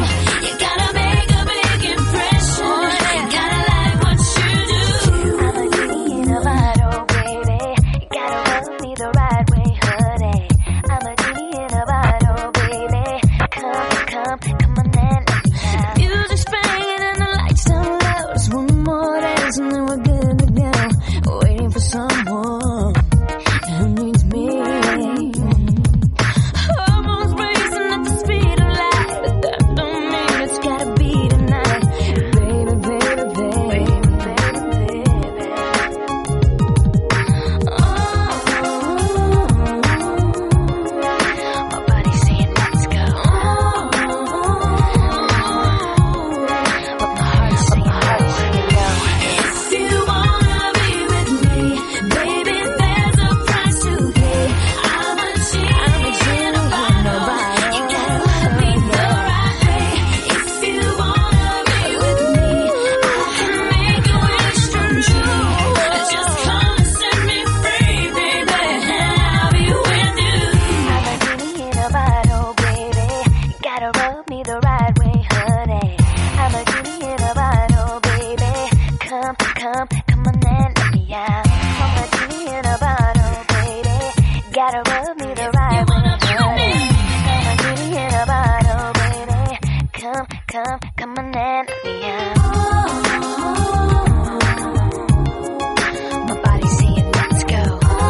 You gotta make a big impression. You gotta like what you do. I'm a genie in a bottle, baby. You gotta rub me the right way, honey. I'm a genie in a bottle, baby. Come on and let me out. Music's banging and the lights down low. Just one more dance and then we're good to go. Waiting for someone who needs me. Hormones racing at the speed of light, but that don't mean it's gotta be tonight. Baby, baby, baby, baby, baby. My body's saying let's go. But my heart's saying no. If you wanna be with me, baby, there's a price to pay. I'm a genie in a bottle. You gotta love me the right way. If you wanna be with me, I can make your wish come true. Just come and set me free, baby. I'll be with you. I'm a genie in a bottle, baby. You gotta rub me the right way, honey. I'm a genie in a bottle, baby. Come on and let me out. I'm a genie in a bottle, baby. Gotta rub me the right way, honey. I'm a genie in a bottle, baby. Come on and let me out. My body's saying let's go,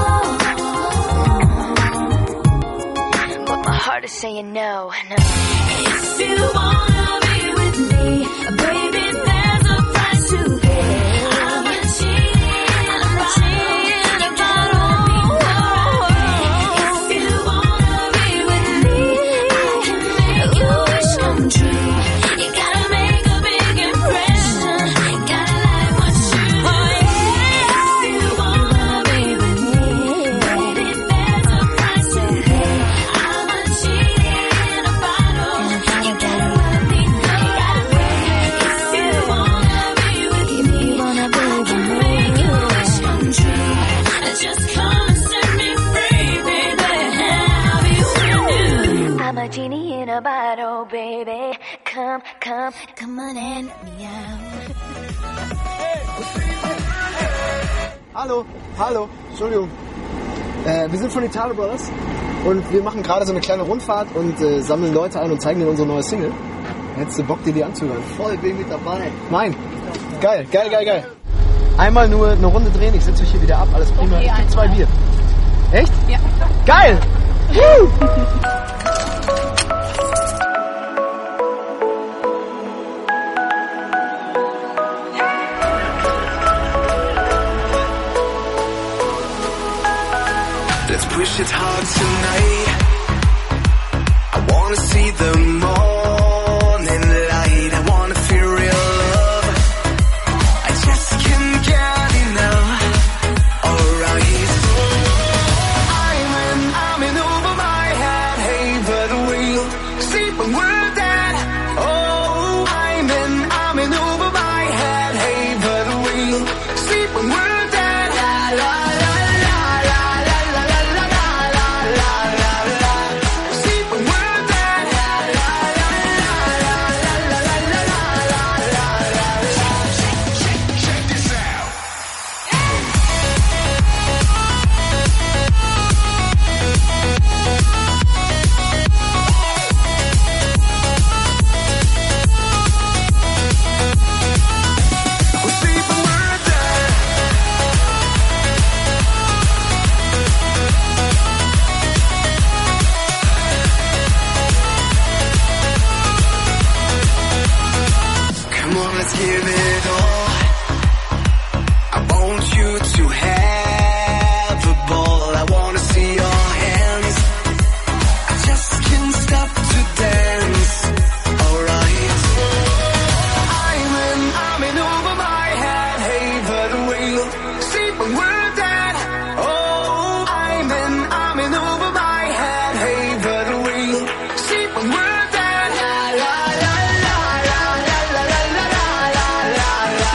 but my heart is saying no. If you wanna be with me, baby, there's a price to pay. I'm a genie in a bottle. If you wanna be with me, I can make your wish come true. You gotta make a big impression. Gotta like what you do. If you wanna be with me, baby, there's a price to pay. I'm a genie in a bottle. You gotta love me the right way. If you wanna be with me, I can make your wish come true. Just come and set me free, baby. I'll be with you. I'm a genie in a bottle, baby. Come on and let me out. Hallo, Entschuldigung. Wir sind von Italo Brothers und wir machen gerade so eine kleine Rundfahrt und sammeln Leute ein und zeigen ihnen unsere neue Single. Hättest du Bock, dir die anzuhören? Voll, bin mit dabei. Nein. Geil. Einmal nur eine Runde drehen, ich setze euch hier wieder ab, alles prima. Okay, ich krieg 2 Bier. Echt? Ja. Geil! Woo! Let's push it hard tonight. I wanna see the morning light. I wanna feel real love. I just can't get enough. Alright. I'm in over my head. Hey, but the wheel. See when we're dead. Oh, I'm in over my head. Hey, but the wheel. See when we're dead. La la la la la la la la la la la la la. See when we're dead. La la la la la la la la la la la. Check this out. We'll see when we're dead. Come on, let's give it all. I want you to have a ball. I wanna see your hands. I just can't stop to dance. Alright. I'm in over my head. Hey, but the wheel. See when we're dead. Oh, I'm in over my head. Hey, but the wheel. See when we're dead. La la la la la la la la la la la la.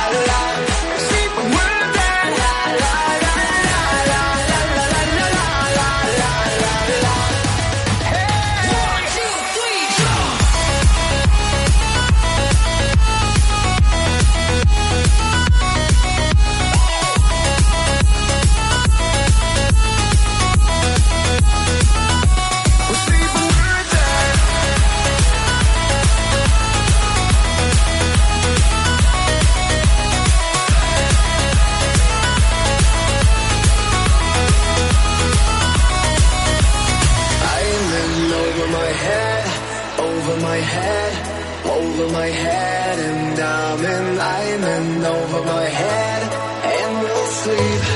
over my head, and I'm in over my head, and we'll sleep.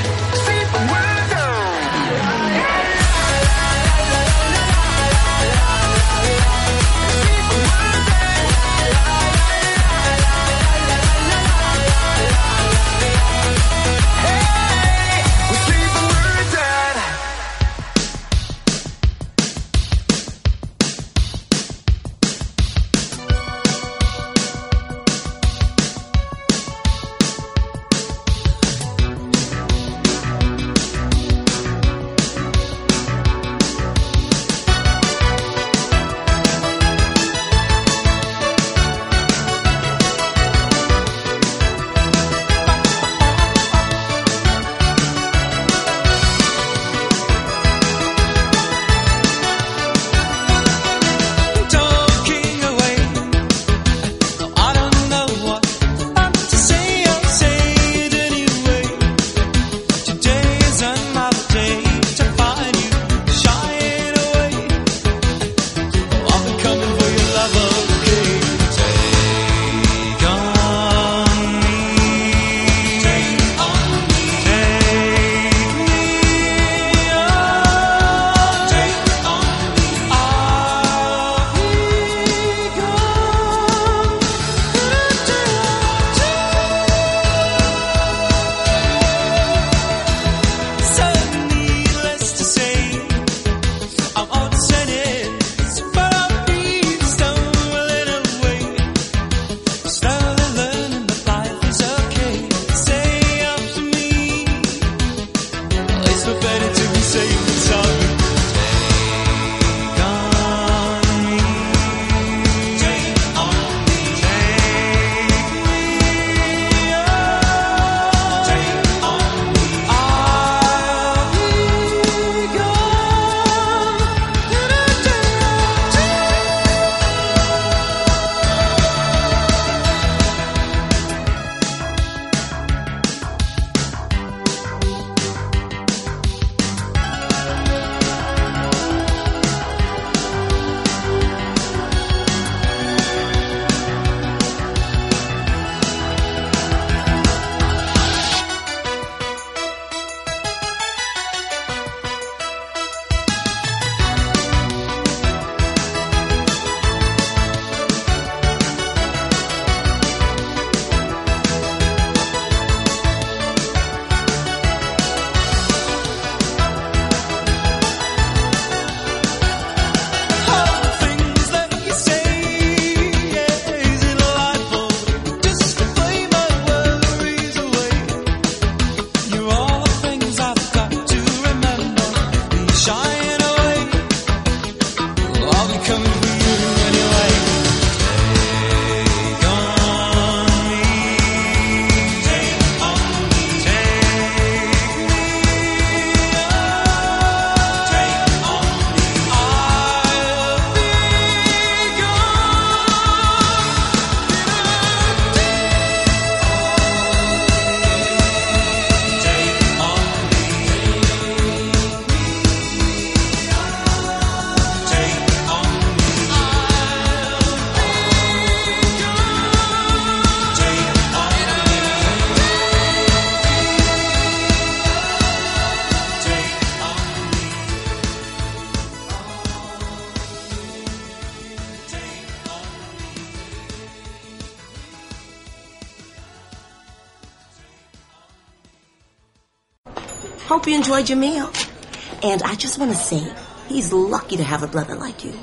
Hope you enjoyed your meal. And I just want to say, he's lucky to have a brother like you.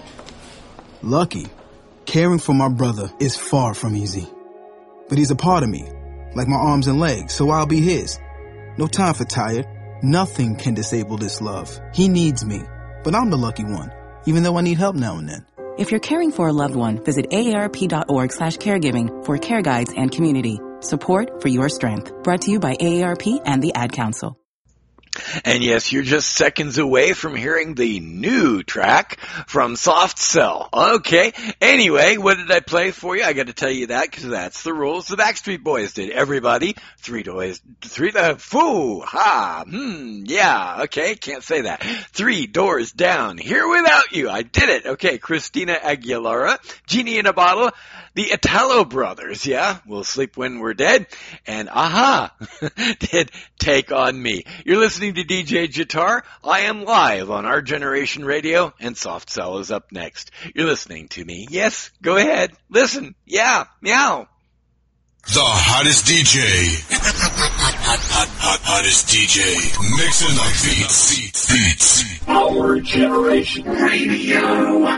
Lucky? Caring for my brother is far from easy. But he's a part of me, like my arms and legs, so I'll be his. No time for tired. Nothing can disable this love. He needs me, but I'm the lucky one, even though I need help now and then. If you're caring for a loved one, visit aarp.org/caregiving for care guides and community. Support for your strength. Brought to you by AARP and the Ad Council. And yes, you're just seconds away from hearing the new track from Soft Cell. Okay, anyway, what did I play for you? I got to tell you that because that's the rules the Backstreet Boys did. Everybody, yeah, okay, can't say that. 3 Doors Down, Here Without You, I did it. Okay, Christina Aguilera, Genie in a Bottle, the Italo Brothers, yeah, We'll Sleep When We're Dead, and Aha did Take On Me. You're listening to DJ Jitar. I am live on Our Generation Radio, and Soft Cell is up next. You're listening to me. Yes, go ahead. Listen. Yeah, meow. The hottest DJ. Hottest DJ. Mixing the beats. Our Generation Radio.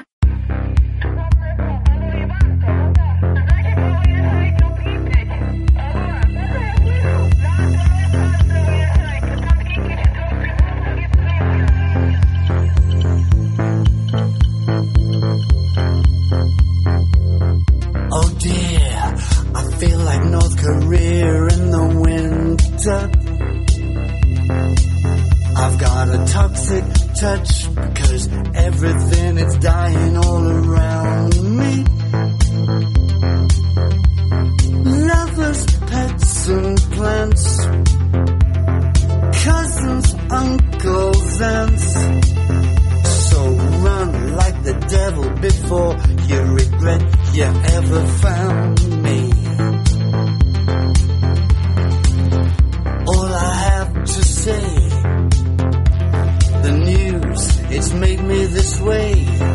Oh dear, I feel like North Korea in the winter. I've got a toxic touch because everything is dying all around me. Lovers, pets and plants, cousins, uncles, aunts. So run like the devil before you regret you ever found me. All I have to say, the news, it's made me this way.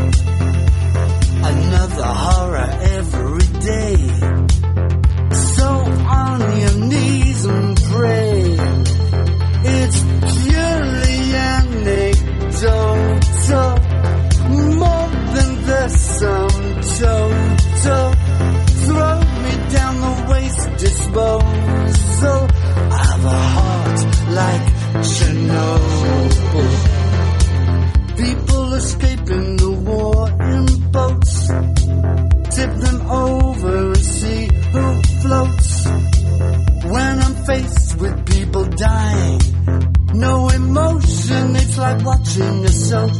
Another horror every day. So on your knees and pray. It's purely anecdotal, more than the sum total. Throw me down the waste disposal. I have a heart like Chernobyl. People escaping the war in boats. Tip them over and see who floats. When I'm faced with people dying, no emotion, it's like watching a soap.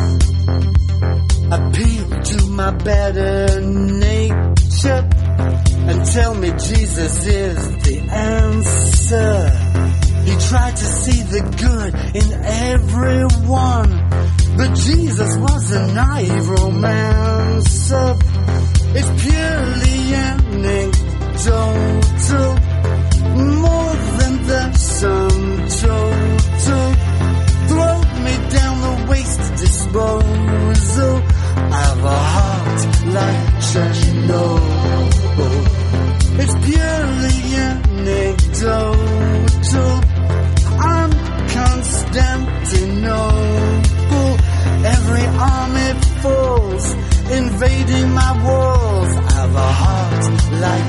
Appeal to my better nature and tell me Jesus is the answer. He tried to see the good in everyone, but Jesus was a naive romancer. It's purely anecdotal, more than the sum total. Throw me down the waste disposal. I have a heart like Chernobyl. It's purely anecdotal. I'm Constantinople. Every army falls, invading my walls. I have a heart like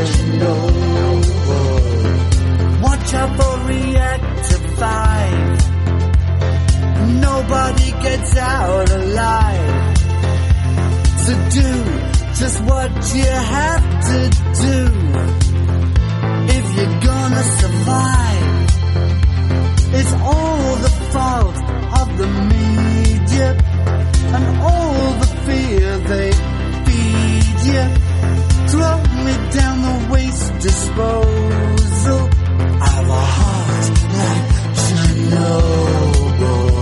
Chernobyl. Watch out for reactor 5. Nobody gets out alive. So do just what you have to do if you're gonna survive. It's all the fault of the media and all the fear they feed you. Throw me down the waste disposal. I have a heart like Chernobyl.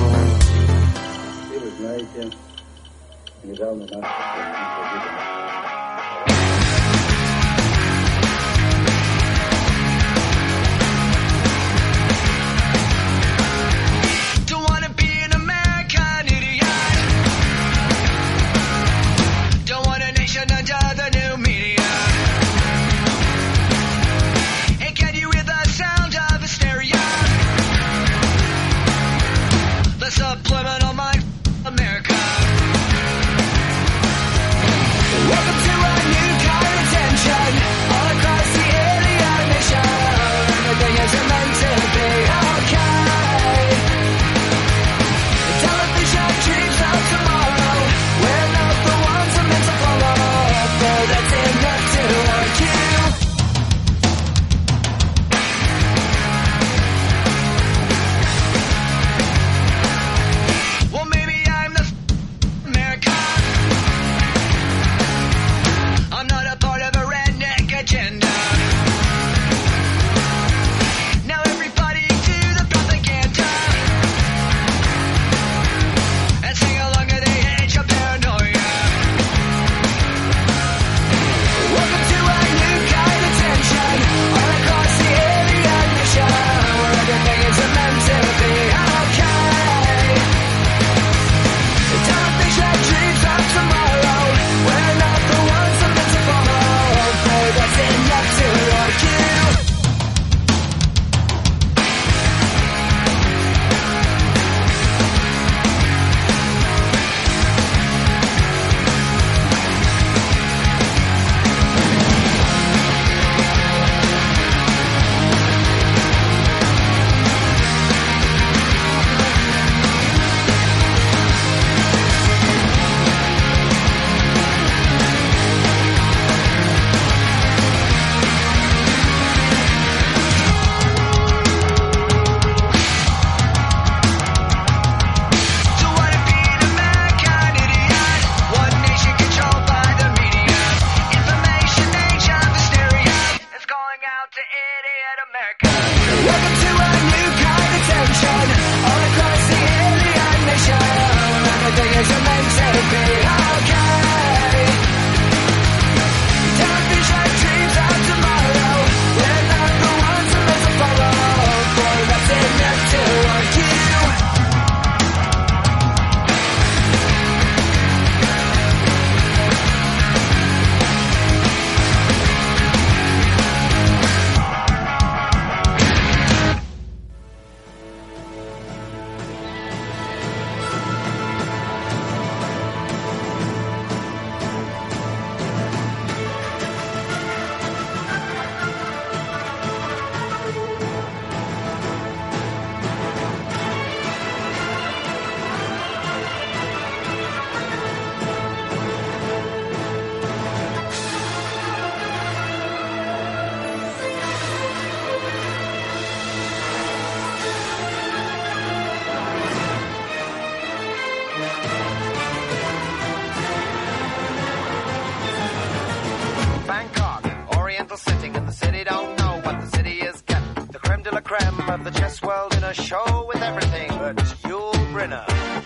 Don't wanna be an American idiot. Don't want a nation under the new media. And can you hear the sound of hysteria? The subliminal mind, America. of the chess world in a show with everything but Yul Brynner.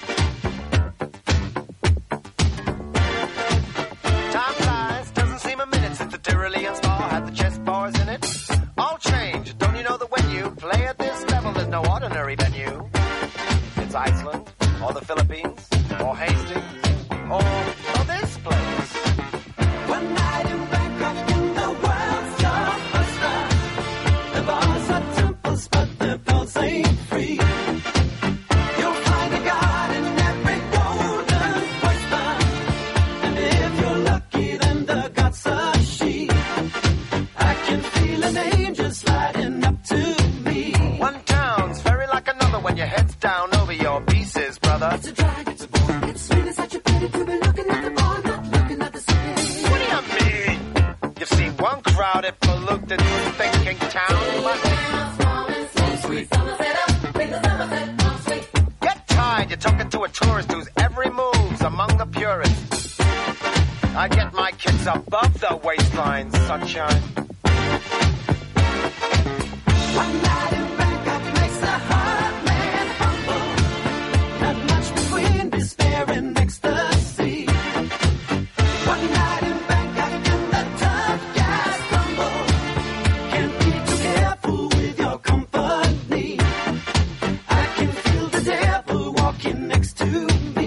Time flies, doesn't seem a minute since the Tyrolean spa had the chess bars in it. All changed, don't you know that when you play at this level, there's no ordinary venue? It's Iceland, or the Philippines, or Hastings, or this place. One night in Bangkok in the world's your oyster. The bars are temples, but the bells ain't free. You'll find a god in every golden oyster. And if you're lucky, then the god's a she. I can feel an angel sliding up to me. One town's very like another when your head's down over your pieces, brother. It's a drag, it's a bore, it's sweet, it's such a pity to be looking at the bar, not looking at the city. What do you mean? You've seen one crowded, polluted, thinking town, but get tired, you're talking to a tourist whose every move's among the purists. I get my kids above the waistline, sunshine. One night in Bangkok makes the heart man humble. Not much between despair and ecstasy. One night in Bangkok and the tough guys crumble. Can't be too careful with your company. I can feel the devil walking next to me.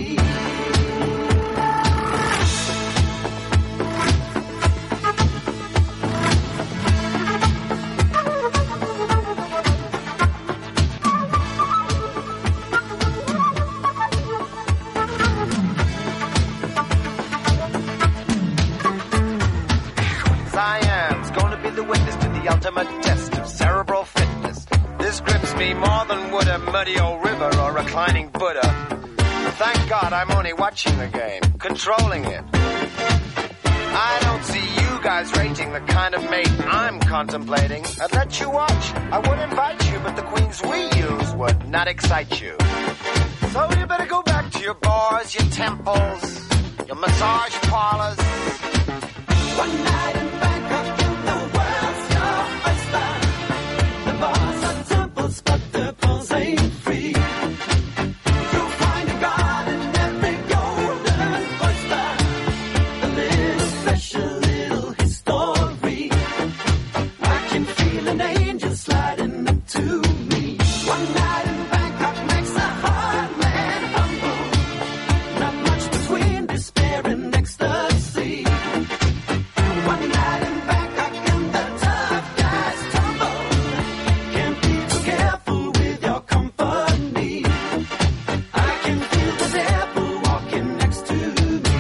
Siam's going to be the witness to the ultimate test of cerebral fitness. This grips me more than would a muddy old river or reclining Buddha. But thank God I'm only watching the game, controlling it. I don't see you guys rating the kind of mate I'm contemplating. I'd let you watch, I would invite you, but the queens we use would not excite you. So you better go back to your bars, your temples, your massage parlors. One night in Bangkok and the world's your oyster. The bars are temples, but the pearls ain't free. You'll find a god in every golden oyster. A little special little history. I can feel an angel sliding up to me. One night in Bangkok makes a hard man humble. Not much between despair and ecstasy. One night in Bangkok and the tough guys tumble. Can't be too careful with your company. I can feel the devil walking next to me.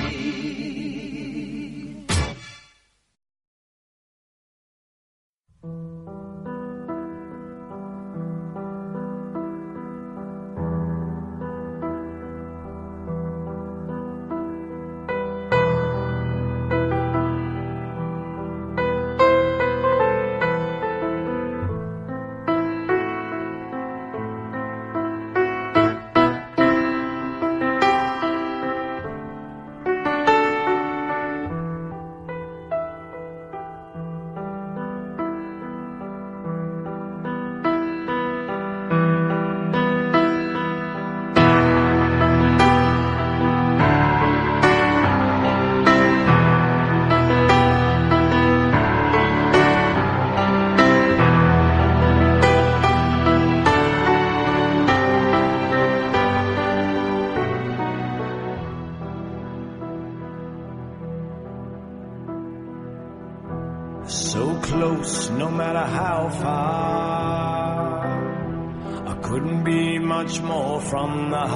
So close, no matter how far. I couldn't be much more from the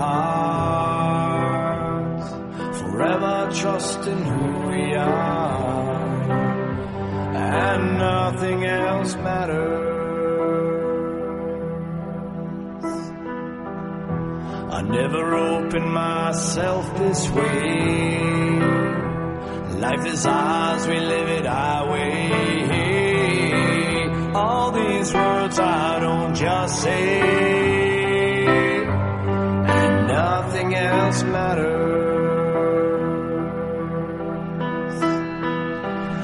heart. Forever trusting who we are, and nothing else matters. I never opened myself this way. Life is ours, we live it our way. All these words I don't just say, and nothing else matters.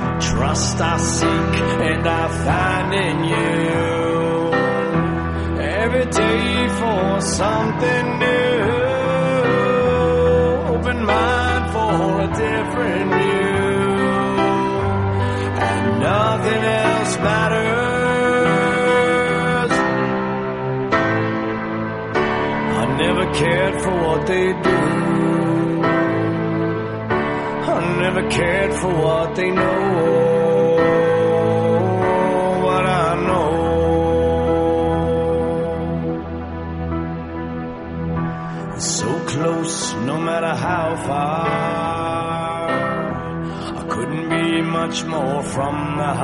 Trust I seek and I find in you, something new. Open mind for a different view. And nothing else matters. I never cared for what they do. I never cared for what they know. But I know it's so close, no matter how far. I couldn't be much more from the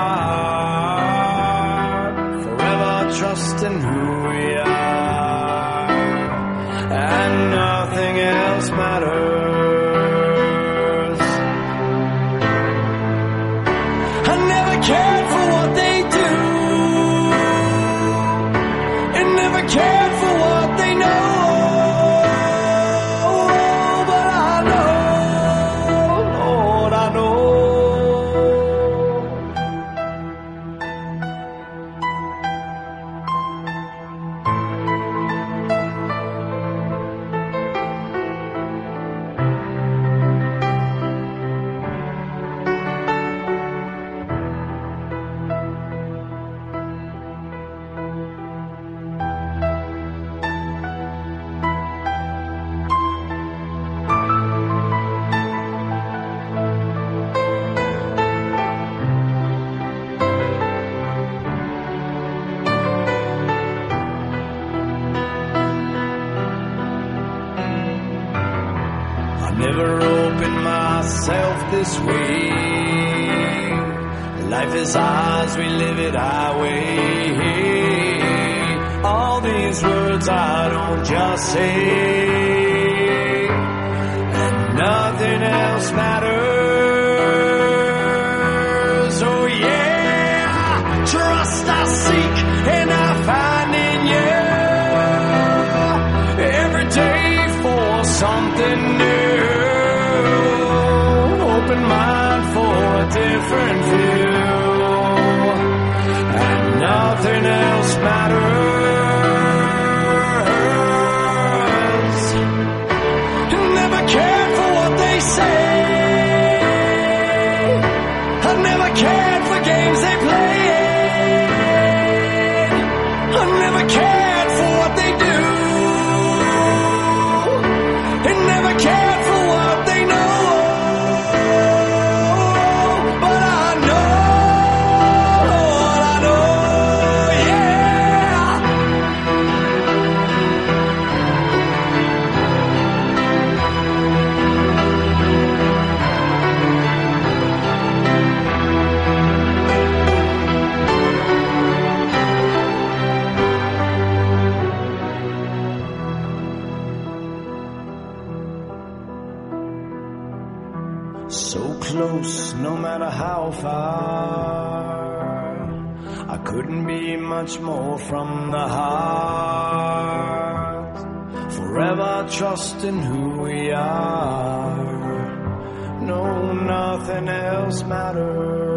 heart. Forever trusting who we are. And nothing else matters. Cared for what they do, and never cared for what they know. But I know, Lord, I know. Never opened myself this way. Life is ours, we live it our way. All these words I don't just say, and nothing else matters. Oh yeah, trust I seek and I find in you every day for something new. Open mind for a different view, and nothing else matters. Never cared for what they say. I never cared for games they played. I never cared for what they do. They never cared for what they know. No matter how far, I couldn't be much more from the heart. Forever trusting who we are. No, nothing else matters.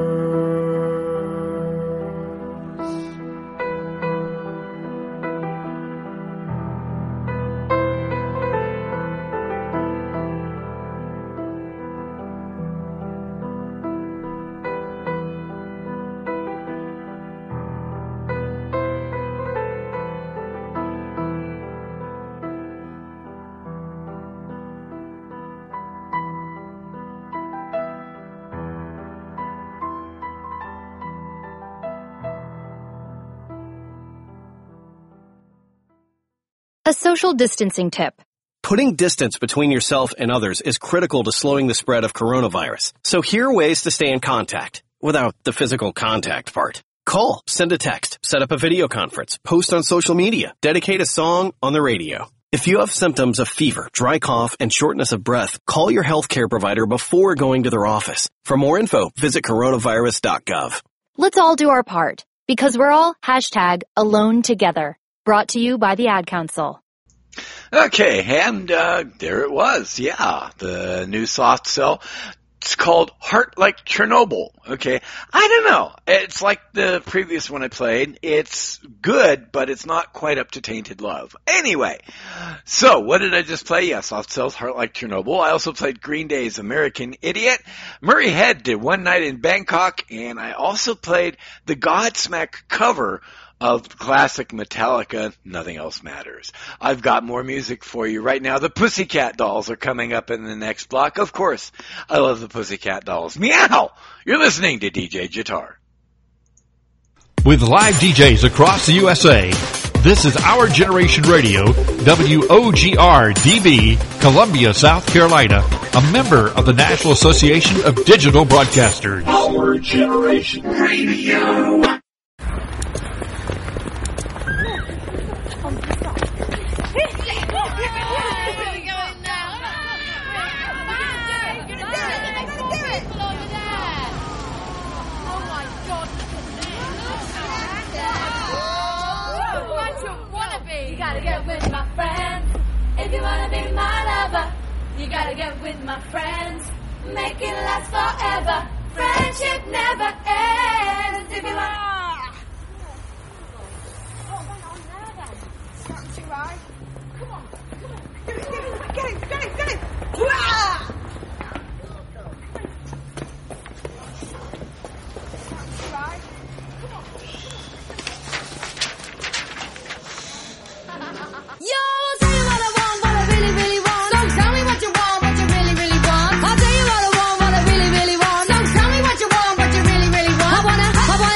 A social distancing tip. Putting distance between yourself and others is critical to slowing the spread of coronavirus. So here are ways to stay in contact, without the physical contact part. Call, send a text, set up a video conference, post on social media, dedicate a song on the radio. If you have symptoms of fever, dry cough, and shortness of breath, call your healthcare provider before going to their office. For more info, visit coronavirus.gov. Let's all do our part, because we're all #AloneTogether. Brought to you by the Ad Council. Okay, and there it was. Yeah, the new soft cell It's called Heart Like Chernobyl, okay? I don't know. It's like the previous one I played. It's good, but it's not quite up to Tainted Love. Anyway, so what did I just play? Yeah, Soft Cell's Heart Like Chernobyl. I also played Green Day's American Idiot. Murray Head did One Night in Bangkok, and I also played the Godsmack cover of classic Metallica, Nothing Else Matters. I've got more music for you right now. The Pussycat Dolls are coming up in the next block. Of course, I love the Pussycat Dolls. Meow! You're listening to DJ Guitar. With live DJs across the USA, this is Our Generation Radio, WOGR-DB, Columbia, South Carolina, a member of the National Association of Digital Broadcasters. Our Generation Radio. If you wanna be my lover, you gotta get with my friends. Make it last forever. Friendship never ends. If you wanna. Come on. Get it. Yo, tell you what I want, what I really, really want. Don't tell me what you want, what you really, really want. I'll tell you what I want, what I really, really want. Don't tell me what you want, what you really, really want. I wanna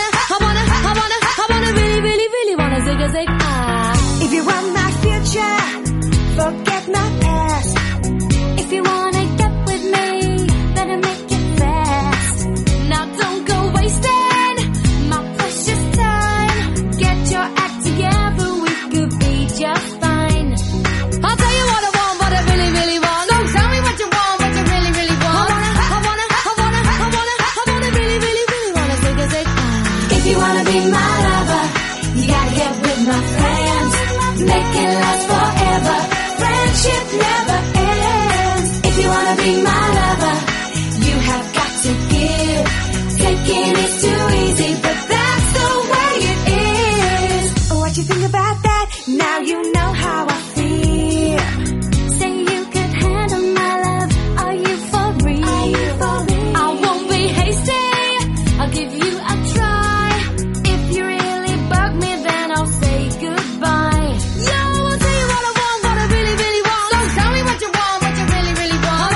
really, really, really wanna zig a zig. If you want my future, forget my past. If you wanna get with me, better make it fast. Now don't go wasting my precious time. Get your act together, we could be just fine. I'll tell you what I want, what I really, really want. Don't tell me what you want, what you really, really want. I wanna really, really, really wanna zig a zig. If you wanna be my lover, you gotta get with my friends. Make it last forever. Friendship never ends. If you wanna be my lover, you have got to give. Taking is too easy, but that's the way it is. What you think about that? Now you know how I feel. Say you could handle my love. Are you for real? I won't be hasty. I'll give you a try. If you really bug me, then I'll say goodbye. Yo, I'll tell you what I want, what I really, really want. Don't tell me what you want, what you really, really want. I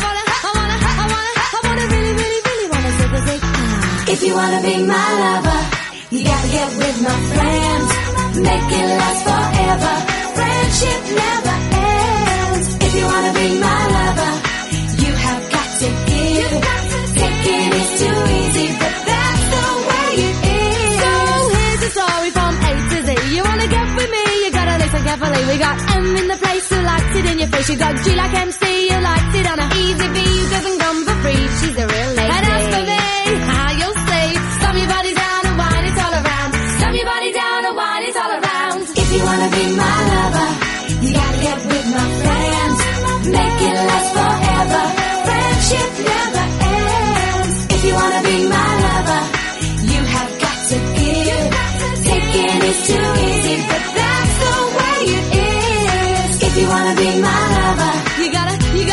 wanna really, really, really wanna zig a zig. If you wanna be my lover, you gotta get with my friends. Make it last forever. Friendship never ends. If you wanna be my lover, you have got to give. Taking is too easy, but that's the way it is. So here's the story from A to Z. You wanna get with me, you gotta listen carefully. We got M in the place who likes it in your face. You got G like MC, you likes it on a easy B, who doesn't come for free. She's a real lady. And as for me, how you'll say, stop your body down and wine it all around. Stop your body down and wine it all around. If you wanna be my lover, you gotta get with my friends. Make it last forever. Friendship never ends. If you wanna be my lover, you have got to give. Taking is too easy, but that's the way it is. If you wanna be my lover, you gotta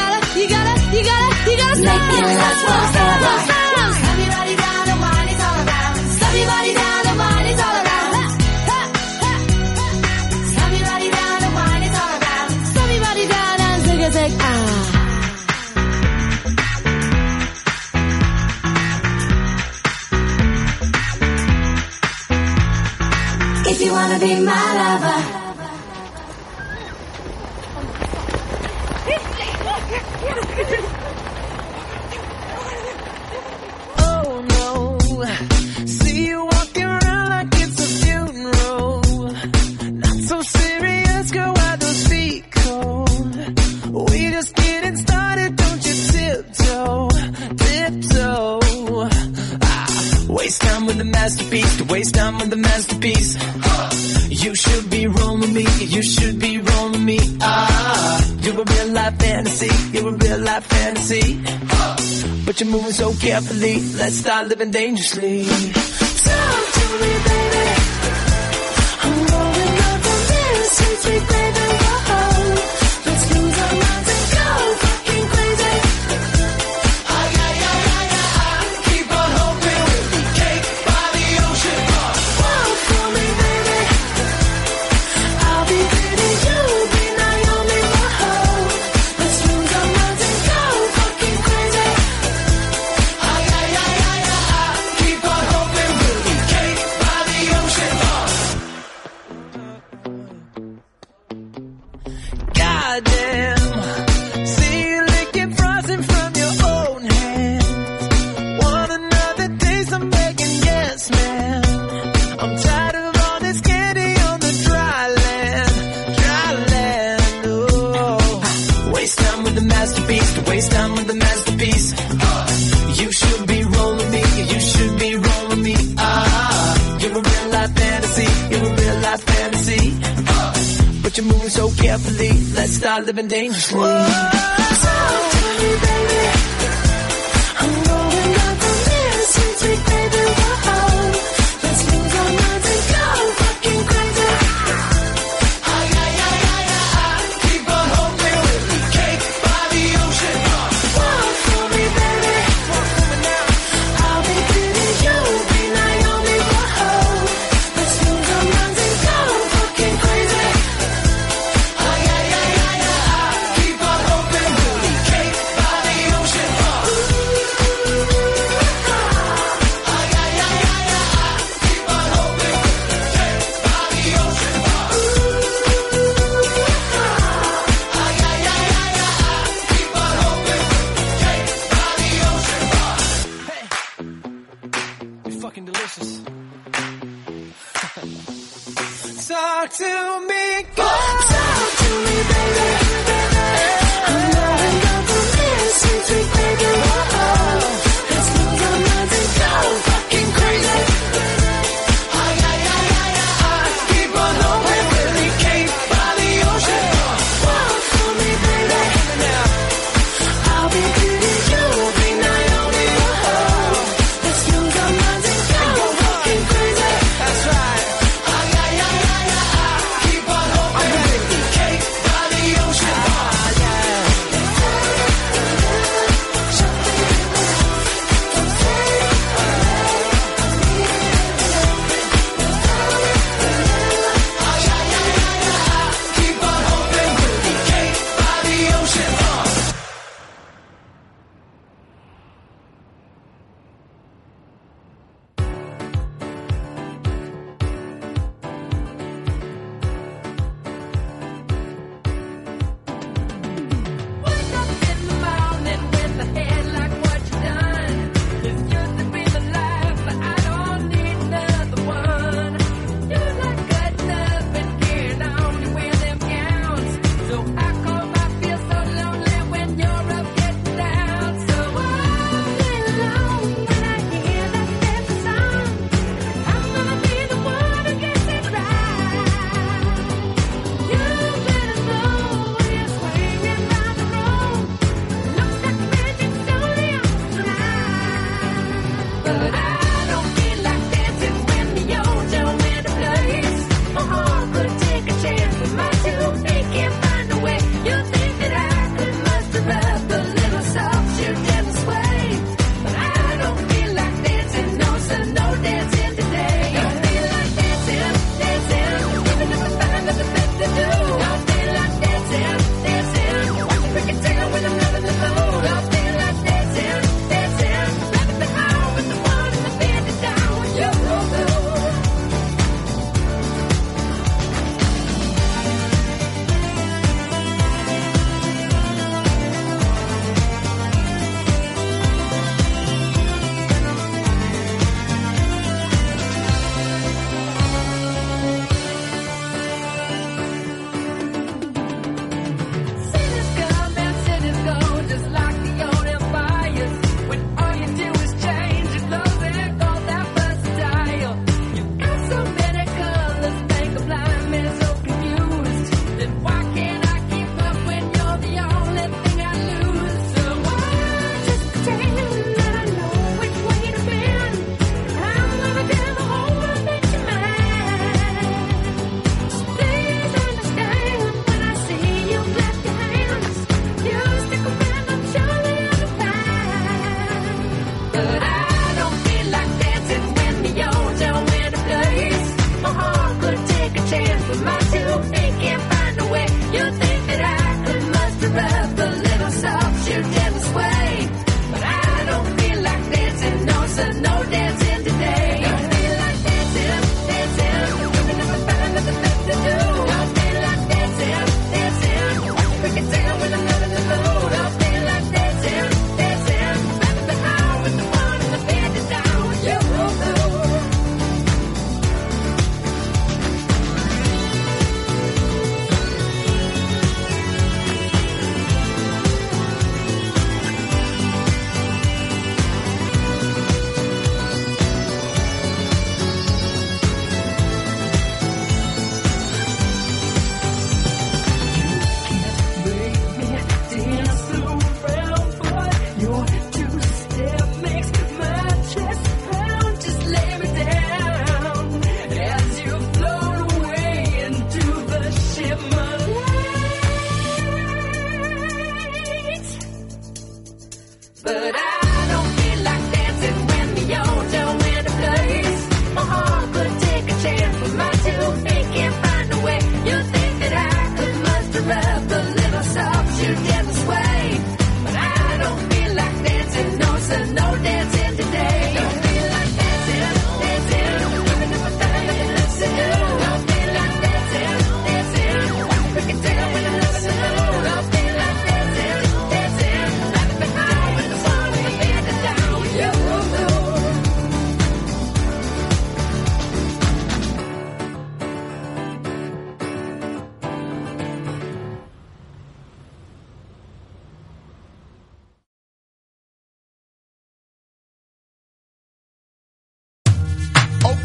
make it last forever. Stop your body down and wine it all around. Stop your body down and wine it all around. Stop your body down and wine it all around. Stop your body down and zig a zig. If you wanna be my lover. Oh no, see you walking around like it's a funeral. Not so serious, girl, why those feet cold? We just getting started, don't you tiptoe. Waste time with the masterpiece, to waste time with the masterpiece. You should be rolling me, you should be rolling me. You're a real life fantasy, you're a real life fantasy. But you're moving so carefully, let's start living dangerously. Talk to me, baby. I'm rolling up on this sweet, sweet baby. Whoa. Let's lose our minds and go fucking crazy. Ay, ay, ay, ay, ay. Keep on hoping we'll be cake by the ocean. Walk for me, baby. I'll be pretty, you'll be Naomi. Whoa. Let's lose our minds and go fucking crazy. Ay, ay, ay, ay, ay. Keep on hoping we'll be cake by the ocean. Goddamn. See you licking frosting from your own hand. Want another taste? I'm begging, yes, man. I'm tired of all this candy on the dry land. Dry land, oh. Waste time with the masterpiece, to waste time with the masterpiece. You should be rolling me, you should be rolling me. You're a real life fantasy, you're a real life fantasy. But you're moving so carefully, let's start living dangerously. Talk to me, baby. I'm rolling up on this sweet, sweet baby. Whoa. Let's lose our minds and go fucking crazy. Ay, ay, ay, ay, ay. Keep on hoping we'll be cake by the ocean. Walk for me, baby. Walk for me now. I'll be pretty, you'll be Naomi. Whoa. Let's lose our minds and go fucking crazy. Ay, ay, ay, ay, ay. Keep on hoping we'll be cake by the ocean. Ay, ay, ay, ay, ay. Keep on hoping we'll be cake by the ocean. Ay, ay, ay, ay, ay. Keep on hoping we'll be cake by the ocean. Hey, you're fucking delicious. Talk to me, girl. Talk to me, baby. I'm rolling up on this sweet, sweet baby. Whoa. Let's lose our minds and go fucking crazy. Ay, ay, ay, ay, ay. Keep on hoping we'll be cake by the ocean. Walk for me, baby. I'll be pretty, you'll be Naomi. Whoa. Let's lose our minds and go fucking crazy. That's right. Ay, ay, ay, ay, ay. Keep on hoping we'll be cake by the ocean.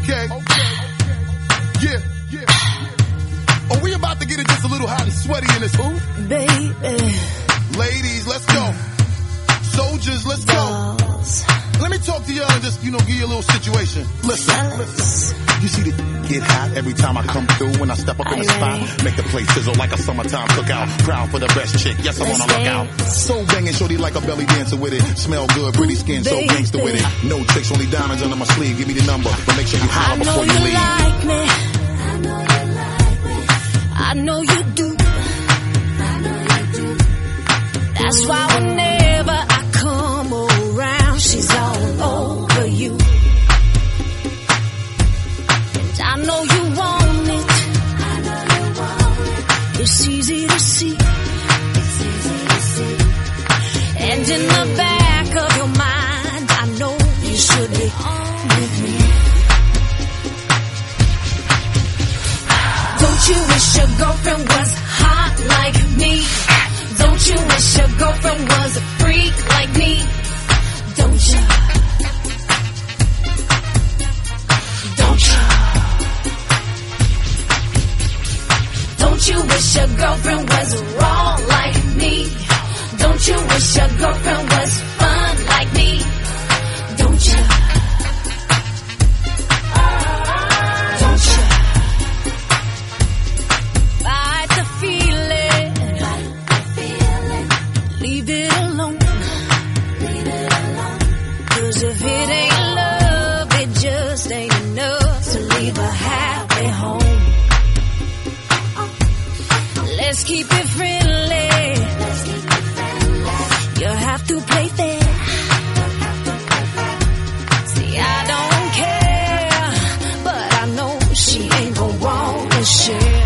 Okay. Yeah. Oh, we about to get it just a little hot and sweaty in this hoop. Baby. Ladies, let's go. Soldiers, let's go. Let me talk to y'all and just, give you a little situation. Listen. You see the get hot every time I come through when I step up in the spot. Make the place sizzle like a summertime cookout. Proud for the best chick, yes, I'm on a lookout. So banging, shorty like a belly dancer with it. Smell good, pretty skin, so gangster with it. No tricks, only diamonds under my sleeve. Give me the number, but make sure you holler before you leave. Like me. I know you do. That's why whenever I come around, she's all over you. And I know you want it. It's easy to see. And in the back of your mind, I know you should be on with me. Don't you wish your girlfriend was hot like me? Don't you wish your girlfriend was a freak like me? Don't you? Don't you? Don't you wish your girlfriend was raw like me? Don't you wish your girlfriend was fun like me? Don't you? Don't you? Fight the feeling. Leave it alone. Cause if it ain't love, it just ain't enough to leave a happy home. Let's keep it friendly. You have to play fair. See, I don't care, but I know she ain't gon' want to share.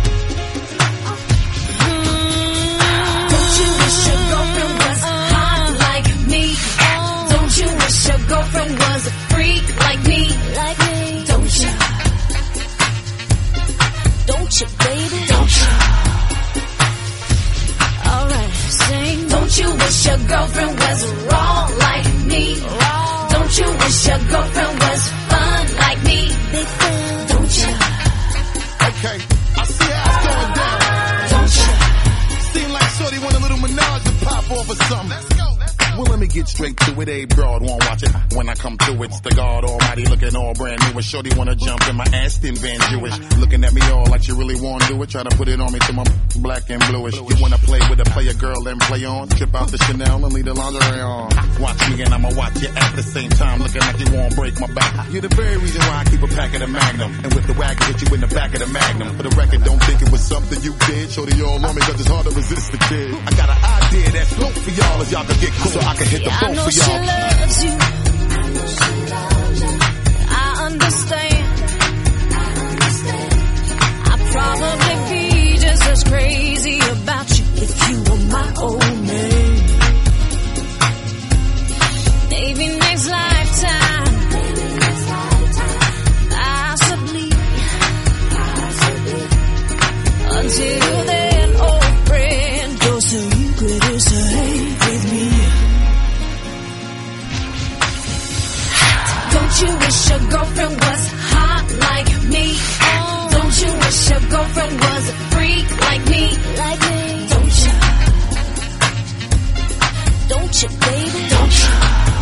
Don't you wish your girlfriend was hot like me? Don't you wish your girlfriend was a freak like me? Don't you? Don't you, baby? Don't you? Alright, sing. Don't you wish your girlfriend was raw like me? Don't you wish your girlfriend was fun like me? Don't you? Okay, I see how it's going down. Don't you? Seem like shorty want a little menage to pop off or something. Let's go. Well, let me get straight to it. A broad won't watch it. When I come through, it's the God Almighty looking all brand new. And shorty wanna jump in my Aston Van Jewish. Looking at me all like you really wanna do it. Try to put it on me till I'm black and bluish. You wanna play with a player girl and play on. Trip out the Chanel and leave the lingerie on. Watch me and I'ma watch you at the same time. Looking like you won't break my back. You're the very reason why I keep a pack of the Magnum. And with the wagon, hit you in the back of the Magnum. For the record, don't think it was something you did. Shorty all on me cause it's hard to resist the kid. I got an idea that's dope for y'all as y'all can get cool. So I can hit the boat for y'all. She loves you. I understand. I'd probably be just as crazy about you if you were my old man. Maybe next lifetime. Possibly. Until then, old friend, your secret is safe with me. Don't you wish your girlfriend was hot like me? Don't you wish your girlfriend was a freak like me? Don't you? Don't you, baby? Don't you?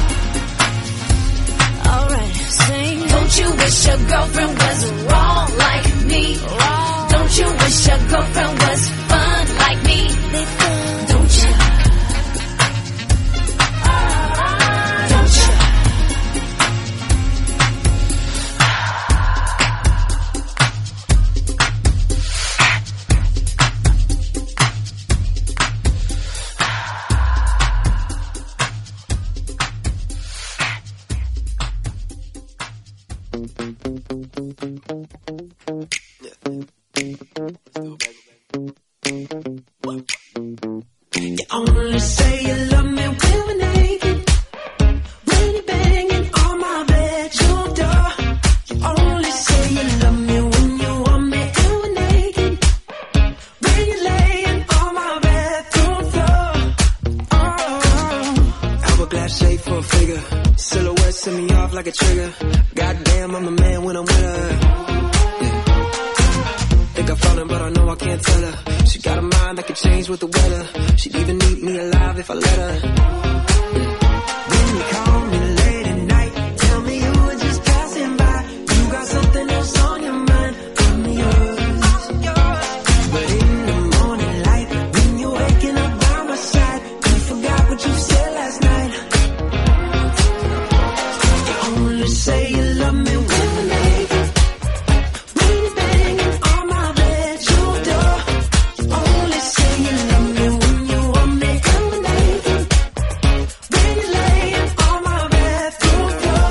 Alright, sing. Don't you wish your girlfriend was raw like me? Don't you wish your girlfriend was fun like me? Don't you? Don't you? You only say you love me when we're naked, when you're banging on my bedroom door. You only say you love me when you want me and we're naked, when you're laying on my bedroom floor. Hourglass shape for a figure, silhouette set me off like a trigger. Goddamn, I'm a man man when I'm with her. Think I found her, but I know I can't tell her. She got a mind that can change with the weather. She'd even eat me alive if I let her. When you call me late at night, tell me you were just passing by. You got something else on your mind. I'm yours. But in the morning light, when you're waking up by my side, you forgot what you said last night. You only say you love me when we're naked. When you're banging on my bedroom door. You only say you love me when you want me and we're naked. When you're laying on my bedroom floor.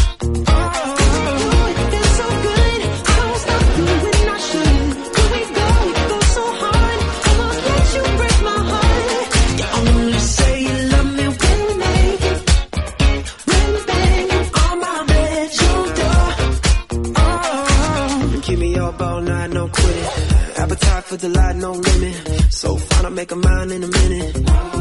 Oh, it feels so good. I won't stop you when I should. Here we go so hard. I won't let you break my heart. You only say you love me when we're naked. When you're banging on my bedroom door. Oh, keep me up all night, no quitting. Appetite for delight, no limit. So fine, I'll make a mind in a minute.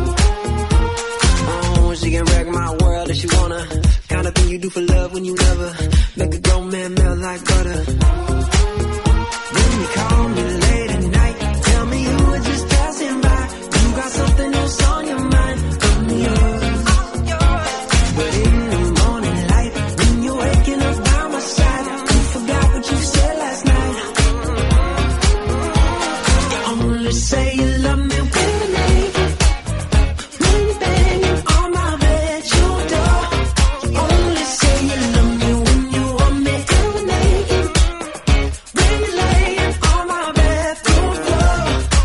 Oh, she can wreck my world if she wanna. Kind of thing you do for love when you never. Make a grown man melt like butter. When you call me late at night, tell me you were just passing by. You got something else on your mind. I'm yours. But in the morning light, when you're waking up by my side, you forgot what you said last night. You only say you love me when we're naked. When you're banging on my bedroom door. You only say you love me when you want me and we're naked. When you're laying on my bedroom floor.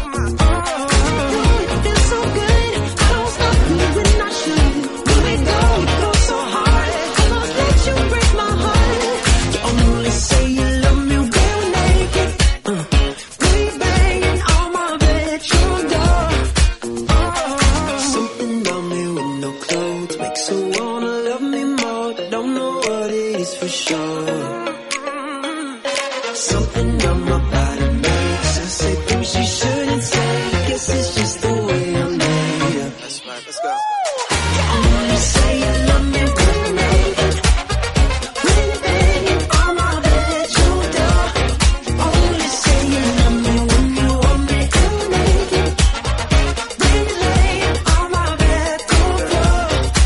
Oh, it feels so good. I don't stop you when I should. Here we go so hard. I won't let you break my heart. You only say you love me when we're naked. When you're banging on my bedroom door. Something about me with no clothes makes her wanna love me more. Don't know what it is for sure. Something on my body makes her say things she shouldn't say. Guess it's just the way I'm made up. That's right, let's go. You only say you love me when we're naked. When you're banging on my bedroom door. Only say you love me when you want me and we're naked. When you're laying on my bedroom floor.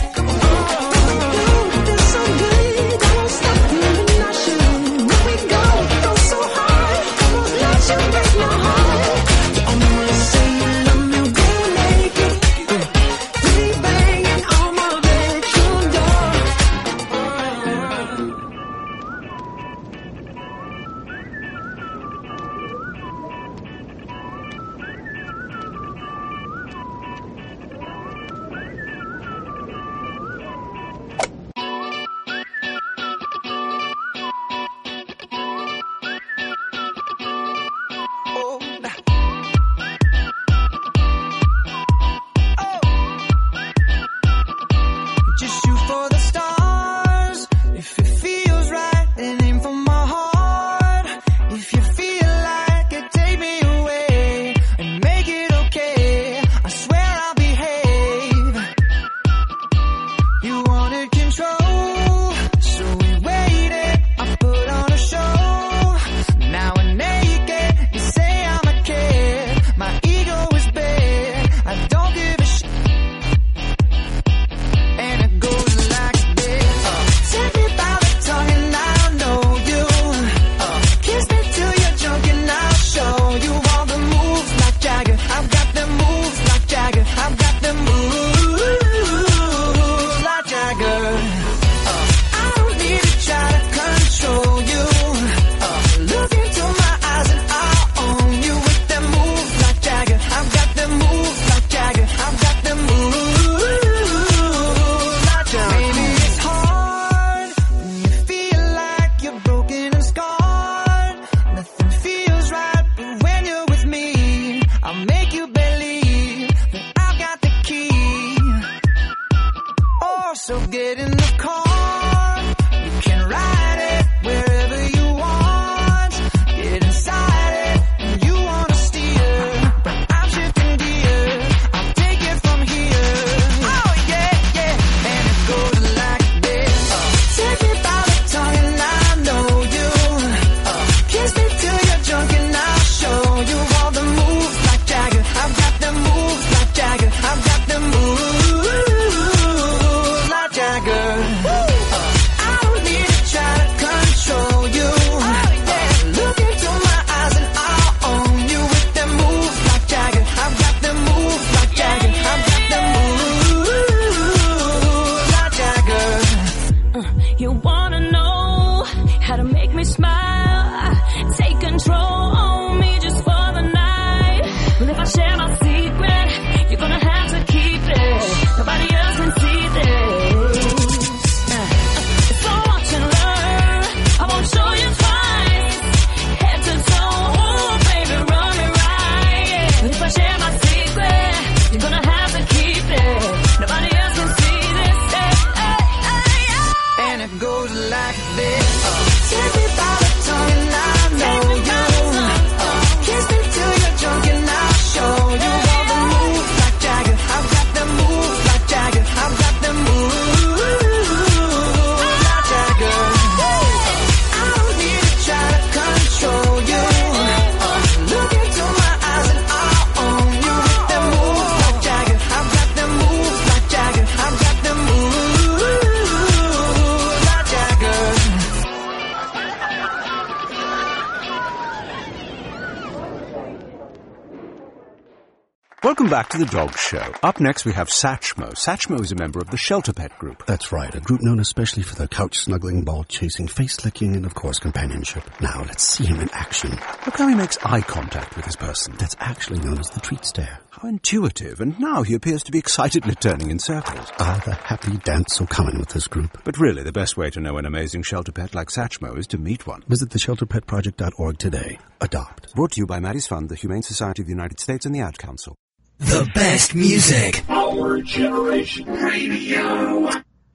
Oh, it feels so good. I won't stop you when I should. Here we go so hard. I won't me smile. Take control on me just for the night. But if I share my secret, you're gonna have to keep it. Nobody else can see this. So watch and learn. I won't show you twice. Head to toe, ooh, baby, run it right. But if I share my secret, you're gonna have to keep it. Nobody else can see this. And it goes like this. Take me by the tongue and I know you. Kiss me till you're drunk and I'll show you all the moves like Jagger. I've got them moves like Jagger. I've got them moves like Jagger. I don't need to try to control you. Look into my eyes and I'll own you with them moves like Jagger. I've got them moves like Jagger. I've got them moves like Jagger. Welcome back to the Dog Show. Up next we have Satchmo. Satchmo is a member of the Shelter Pet Group. That's right, a group known especially for their couch-snuggling, ball-chasing, face-licking, and, of course, companionship. Now, let's see him in action. Look how he makes eye contact with his person. That's actually known as the treat stare. How intuitive, and now he appears to be excitedly turning in circles. Ah, the happy dance so common with this group. But really, the best way to know an amazing shelter pet like Satchmo is to meet one. Visit theshelterpetproject.org today. Adopt. Brought to you by Maddie's Fund, the Humane Society of the United States, and the Ad Council. The best music. Our Generation Radio.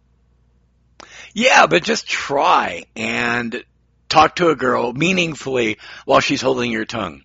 Yeah, but just try and talk to a girl meaningfully while she's holding your tongue.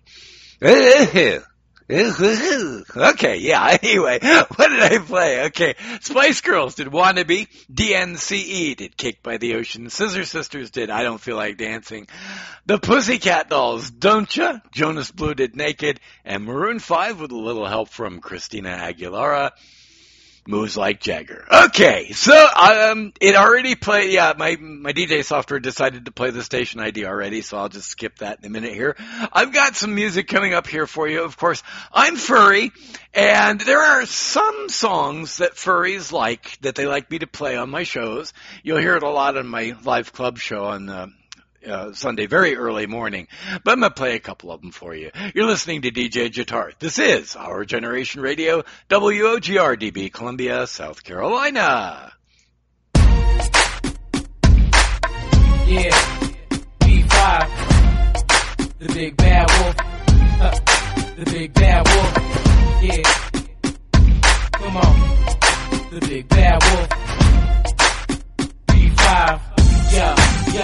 Okay, yeah, anyway, what did I play? Okay, Spice Girls did Wannabe, DNCE did Cake by the Ocean, Scissor Sisters did I Don't Feel Like Dancing, the Pussycat Dolls, Don't Ya, Jonas Blue did Naked, and Maroon 5 with a little help from Christina Aguilera, Moves Like Jagger. Okay, so it already played. Yeah, my DJ software decided to play the station ID already, so I'll just skip that in a minute here. I've got some music coming up here for you. Of course, I'm furry, and there are some songs that furries like that they like me to play on my shows. You'll hear it a lot on my live club show on Sunday, very early morning, but I'm going to play a couple of them for you. You're listening to DJ Jatard. This is Our Generation Radio, WOGR-DB, Columbia, South Carolina. Yeah, B5, the big bad wolf, the big bad wolf, yeah, come on, the big bad wolf, B5, yeah.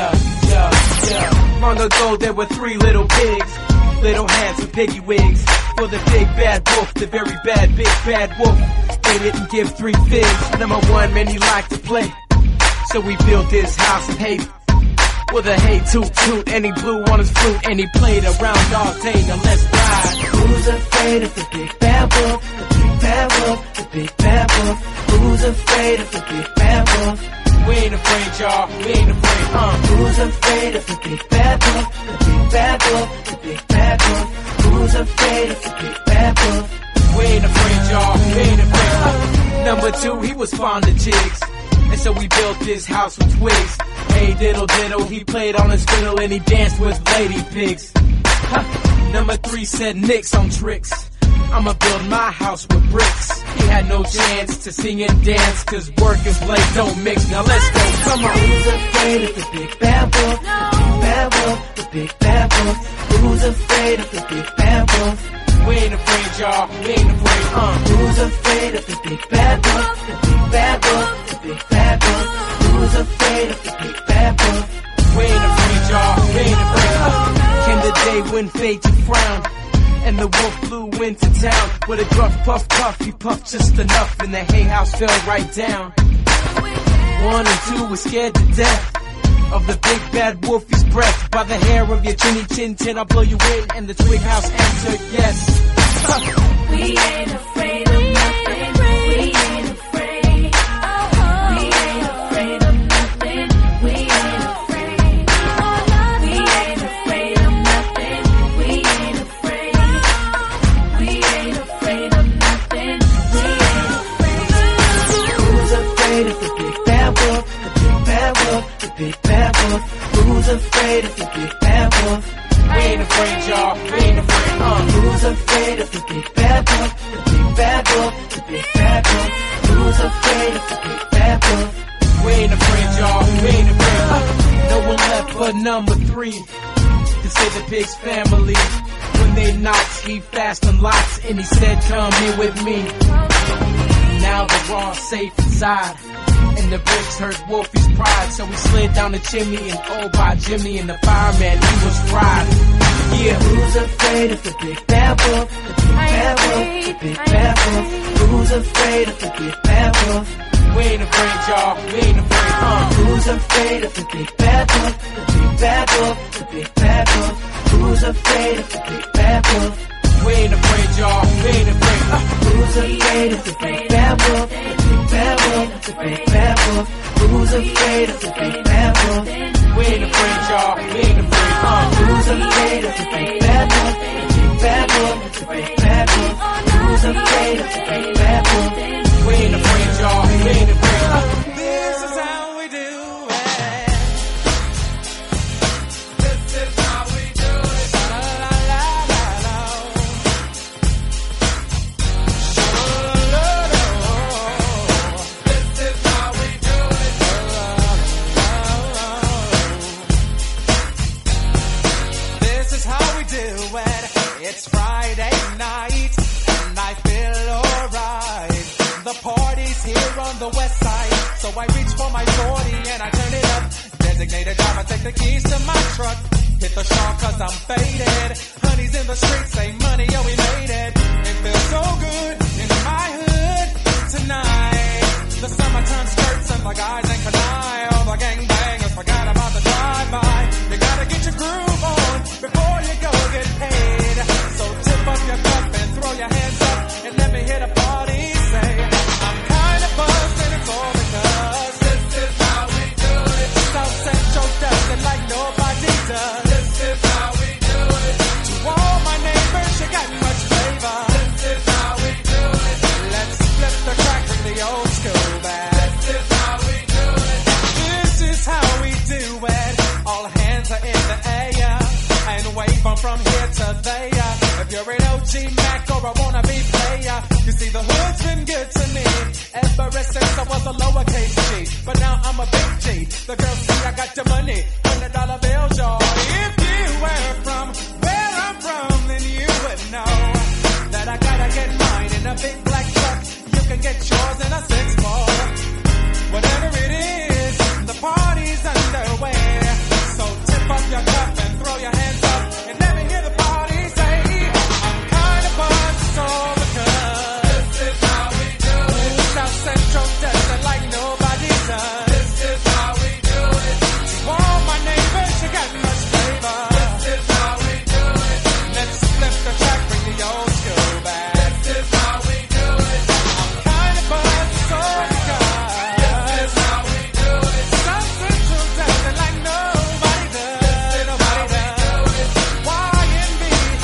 Long ago there were 3 little pigs, little hands with piggy wigs. For the big bad wolf, the very bad big bad wolf. They didn't give 3 figs. Number 1, man, he liked to play. So we built his house in hay with a hey toot toot, and he blew on his flute and he played around all day. Now let's ride. Who's afraid of the big bad wolf? The big bad wolf, the big bad wolf. Who's afraid of the big bad wolf? We ain't afraid, y'all. We ain't afraid, Who's afraid of the big bad wolf? The big bad wolf, the big bad wolf. Who's afraid of the big bad wolf? We ain't afraid, y'all. We ain't afraid. Number 2, he was fond of jigs, and so we built this house with twigs. Hey diddle diddle, he played on his fiddle and he danced with lady pigs. Number 3 said nix on tricks. I'ma build my house with bricks. He had no chance to sing and dance, cause work and play don't mix. Now let's go, come on. Who's afraid of the big bad wolf? The big bad wolf, the big bad wolf. Who's afraid of the big bad wolf? We ain't afraid, y'all. We ain't afraid, Who's afraid of the big bad wolf? The big bad wolf, the big bad wolf. Who's afraid of the big bad wolf? We ain't afraid, y'all. We ain't afraid, Came the day when fate to frown, and the wolf flew into town. With a gruff puff puff, he puffed just enough, and the hay house fell right down. 1 and 2 were scared to death of the big bad wolfie's breath. By the hair of your chinny chin chin, I'll blow you in, and the twig house answered yes. We ain't afraid of nothing. We ain't afraid. We ain't afraid of nothing. We ain't afraid. We ain't afraid of nothing. We ain't afraid. We ain't afraid of nothing. We ain't afraid. Who's afraid of the big bad wolf? The big bad wolf, the big bad wolf. Who's afraid afraid of the big bad wolf? We ain't afraid, y'all. We ain't afraid, Who's afraid of the big bad wolf? The big bad wolf, the big bad wolf. Who's afraid of the big bad wolf? We ain't afraid, y'all. We ain't afraid. No one left but number 3 to save the pig's family. When they knocked, he fast unlocked and he said, "Come here with me." Now they're all safe inside, and the bricks hurt Wolfie's pride. So he slid down the chimney, and oh, by Jimmy and the fireman, he was fried. Yeah, who's afraid of the big bad wolf? The big bad wolf, the big bad wolf. Who's afraid of the big bad wolf? We ain't afraid, y'all. We ain't afraid, Who's afraid of the big bad wolf? The big bad wolf, the big bad wolf. Who's afraid of the big bad wolf? We ain't afraid, y'all. We ain't afraid. Who's afraid of the big bad wolf? The big bad wolf, the big bad wolf. Who's afraid of the big bad wolf? We ain't afraid, y'all. We ain't afraid. Who's afraid of the big bad wolf? The big bad wolf, the big bad wolf. Who's afraid of the big bad wolf? We ain't afraid, y'all. We ain't afraid. This is how we do it. This is how we do it. La la la la la. This is how we do it. This is how we do it. It's Friday night and I feel alright. The party's here on the west side, so I reach for my 40 and I turn it up. Designated driver, take the keys to my truck. Hit the shop cause I'm faded. Honey's in the streets, say money, yo, we made it. It feels so good in my hood tonight. The summertime skirts and the guys ain't canine. All the gangbangers forgot about the drive-by. You gotta get your groove on before you go get paid. So tip up your cup and throw your hands up and let me hit a party. Say, I'm kinda buzzed and it's all because this is how we do it. South Central does it like nobody does. This is how we do it. To all my neighbors, you got much flavor. This is how we do it. Let's flip the track with the old school back. This is how we do it. This is how we do it. All hands are in the air and wave from here to there. If you're an OG Mac or a wannabe player, you see the hood's been good to me ever since I was a lowercase G. But now I'm a big G. The girls see I got the money, $100 bills, y'all. If you were from where I'm from, then you would know that I gotta get mine in a big black truck. You can get yours in a 6-4. Whatever it is, the party's underway. So tip up your cup and throw your hands up and let me hear the party say, I'm kinda buzzed, so because this is how we do it. South Central does it like nobody does. This is how we do it. To all my neighbors, you got much flavor. This is how we do it. Let's flip the track, bring the old school back. This is how we do it. I'm kinda buzzed, so because this is how we do it. South Central does it like nobody does. Nobody does. YNB,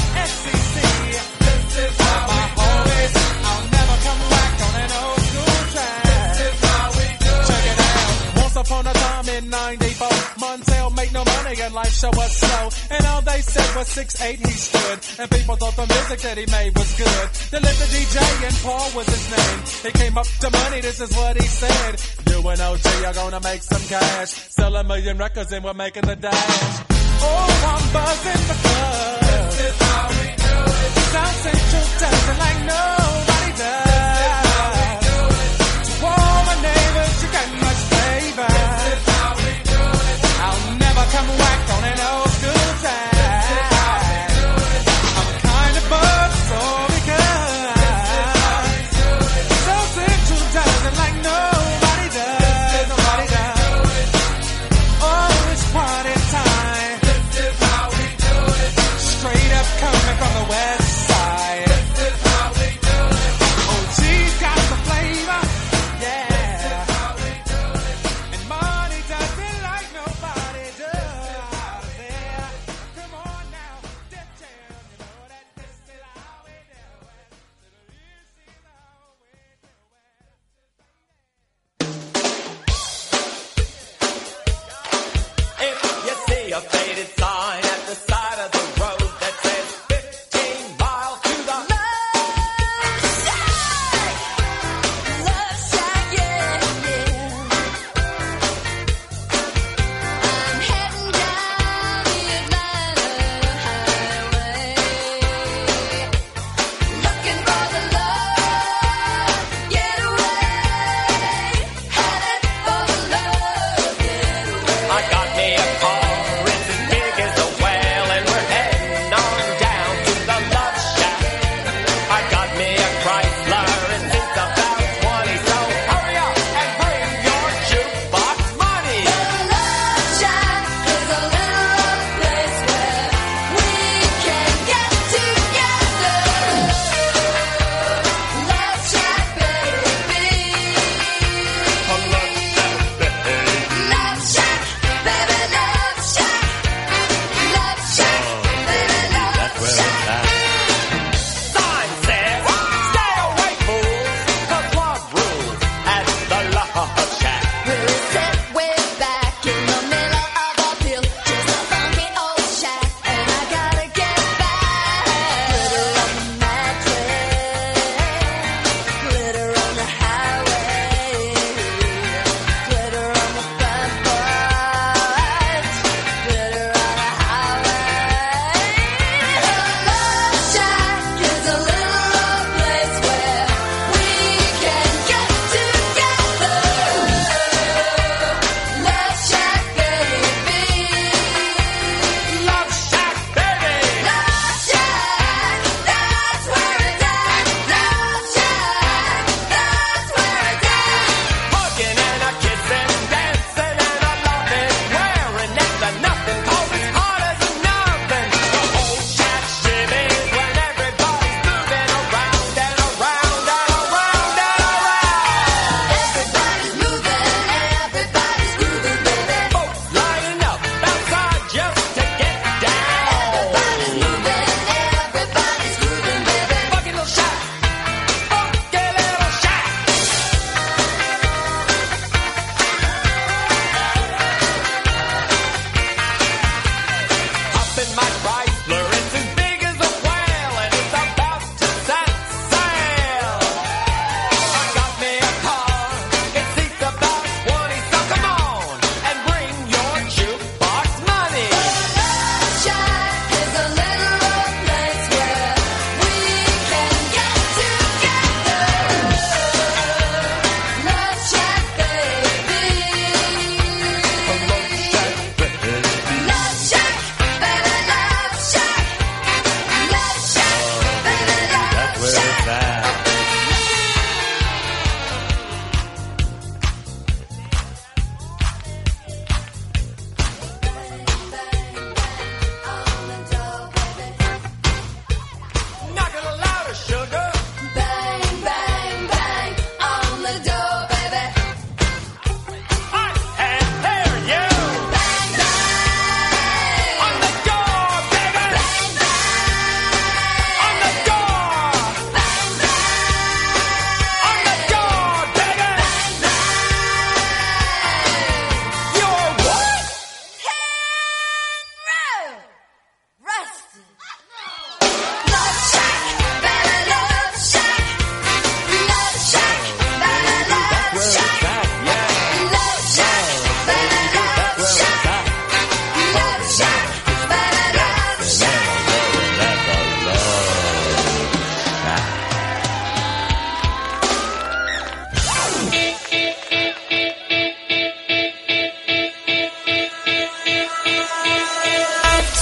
SCC. This is how my homies. I'll never come back on an old school track. This is how we do it. Check it out. Once upon a time in '94, Montel made no money and life show was slow. And all they said was 6'8" he stood. And people thought the music that he made was good. They lived the DJ and Paul was his name. He came up to money, this is what he said. You and OG are gonna make some cash. Sell 1,000,000 records and we're making the dash. Oh, I'm buzzing because this is how we do it. South Central does it like nobody does. This is how we do it. To all my neighbors, you got much flavor. This is how we do it. I'll never come whack on an old school track. This is how we do it. I'm kinda buzzed, so because this is how we do it. South Central does it like nobody does. Nobody does. Oh, it's party time. This is how we do it.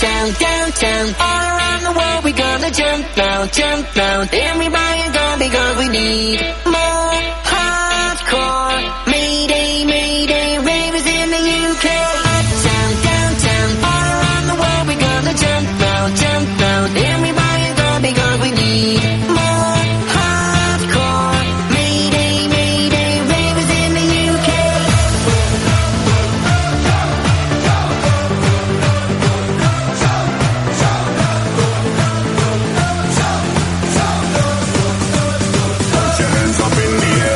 Uptown, downtown, all around the world we gonna jump now, jump now. Everybody gonna because we need more hardcore. Mayday, mayday, ravers in the UK. Uptown, downtown, all around the world we gonna jump now, jump now. Everybody gonna because we need more hardcore. Mayday, mayday, ravers in the UK. Put your hands up in the air.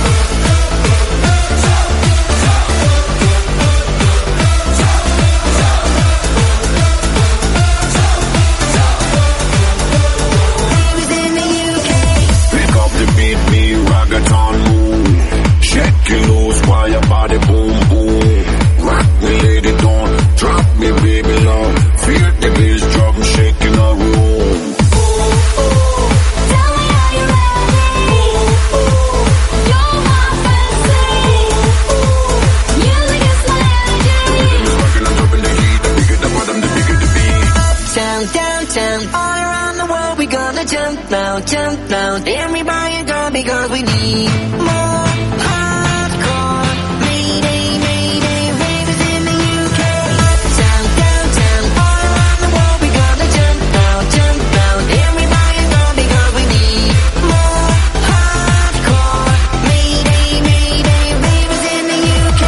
Pick up the beat, me reggaeton move. Shake it loose while your body boom boom. Rock me, lady, don't drop me, baby love. Feel the bass drum shaking the room. Tell me are you ready? You're my fantasy. Music is my energy. It's rocking and dropping the heat. The bigger the bottom, the bigger the beat. Uptown, downtown, all around the world we gonna jump now, jump now. Everybody gonna because we need more hardcore. Mayday, mayday, ravers in the UK. Uptown, downtown, all around the world we gonna jump now, jump now. Everybody gonna because we need more hardcore. Mayday, mayday, ravers in the UK.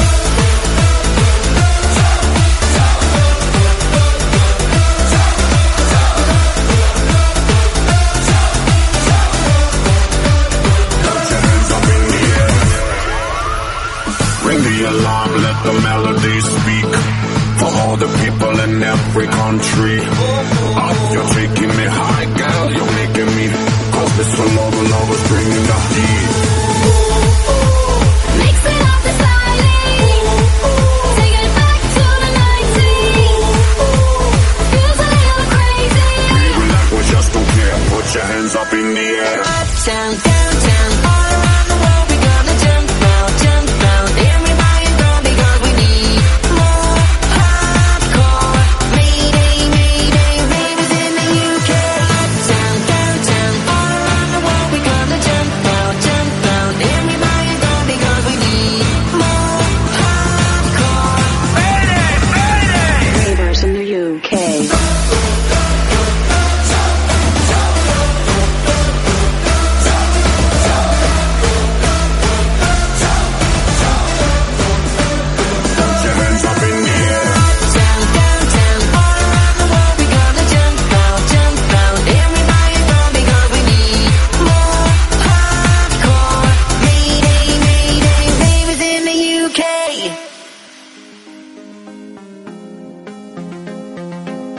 Ring the alarm, let the melody speak. For all the people in every country. Up, you're taking me high, girl, you're making me. Cause this for love is bringing the heat. Mixing up the styling, take it back to the 90s. Feels a little crazy. Baby, like we just don't care. Put your hands up in the air. Uptown, downtown, all around the world we gonna jump now, jump now. Everybody gonna because we need more hardcore. Mayday, mayday, ravers in the UK. Uptown, downtown, all around the world we gonna jump now, jump now. Everybody gonna because we need more hardcore. Ravers in the UK. Put your hands up in the air. Uptown, downtown, all around the world we gonna jump now, jump now. Everybody gonna because we need more hardcore. Mayday, mayday, ravers in the UK.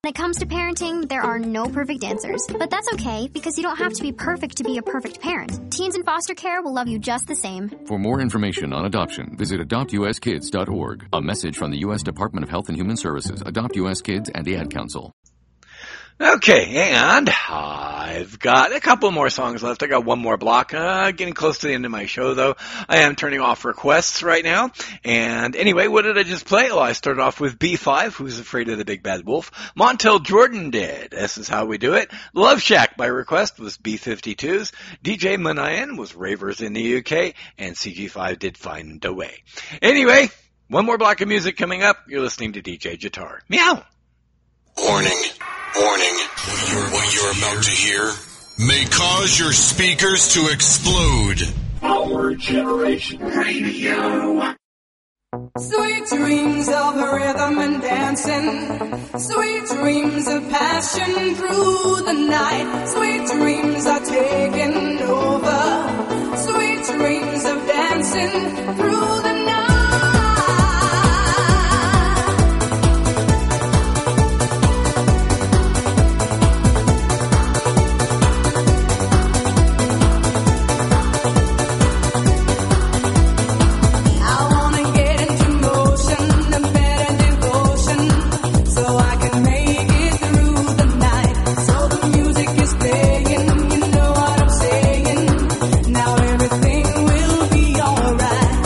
When it comes to parenting, there are no perfect answers. But that's okay, because you don't have to be perfect to be a perfect parent. Teens in foster care will love you just the same. For more information on adoption, visit adoptuskids.org. A message from the U.S. Department of Health and Human Services, Adopt U.S. Kids, and the Ad Council. Okay, and I've got a couple more songs left. I got one more block. Getting close to the end of my show, though. I am turning off requests right now. And anyway, what did I just play? Well, I started off with B5, Who's Afraid of the Big Bad Wolf. Montel Jordan did This Is How We Do It. Love Shack by request was B-52's. DJ Manayan was Ravers in the UK. And CG5 did Find a Way. Anyway, one more block of music coming up. You're listening to DJ Jatar. Meow. Warning. What you're about to hear may cause your speakers to explode. Our Generation Radio. Sweet dreams of rhythm and dancing, sweet dreams of passion through the night, sweet dreams are taking over, sweet dreams of dancing through the night. Now everything will be alright.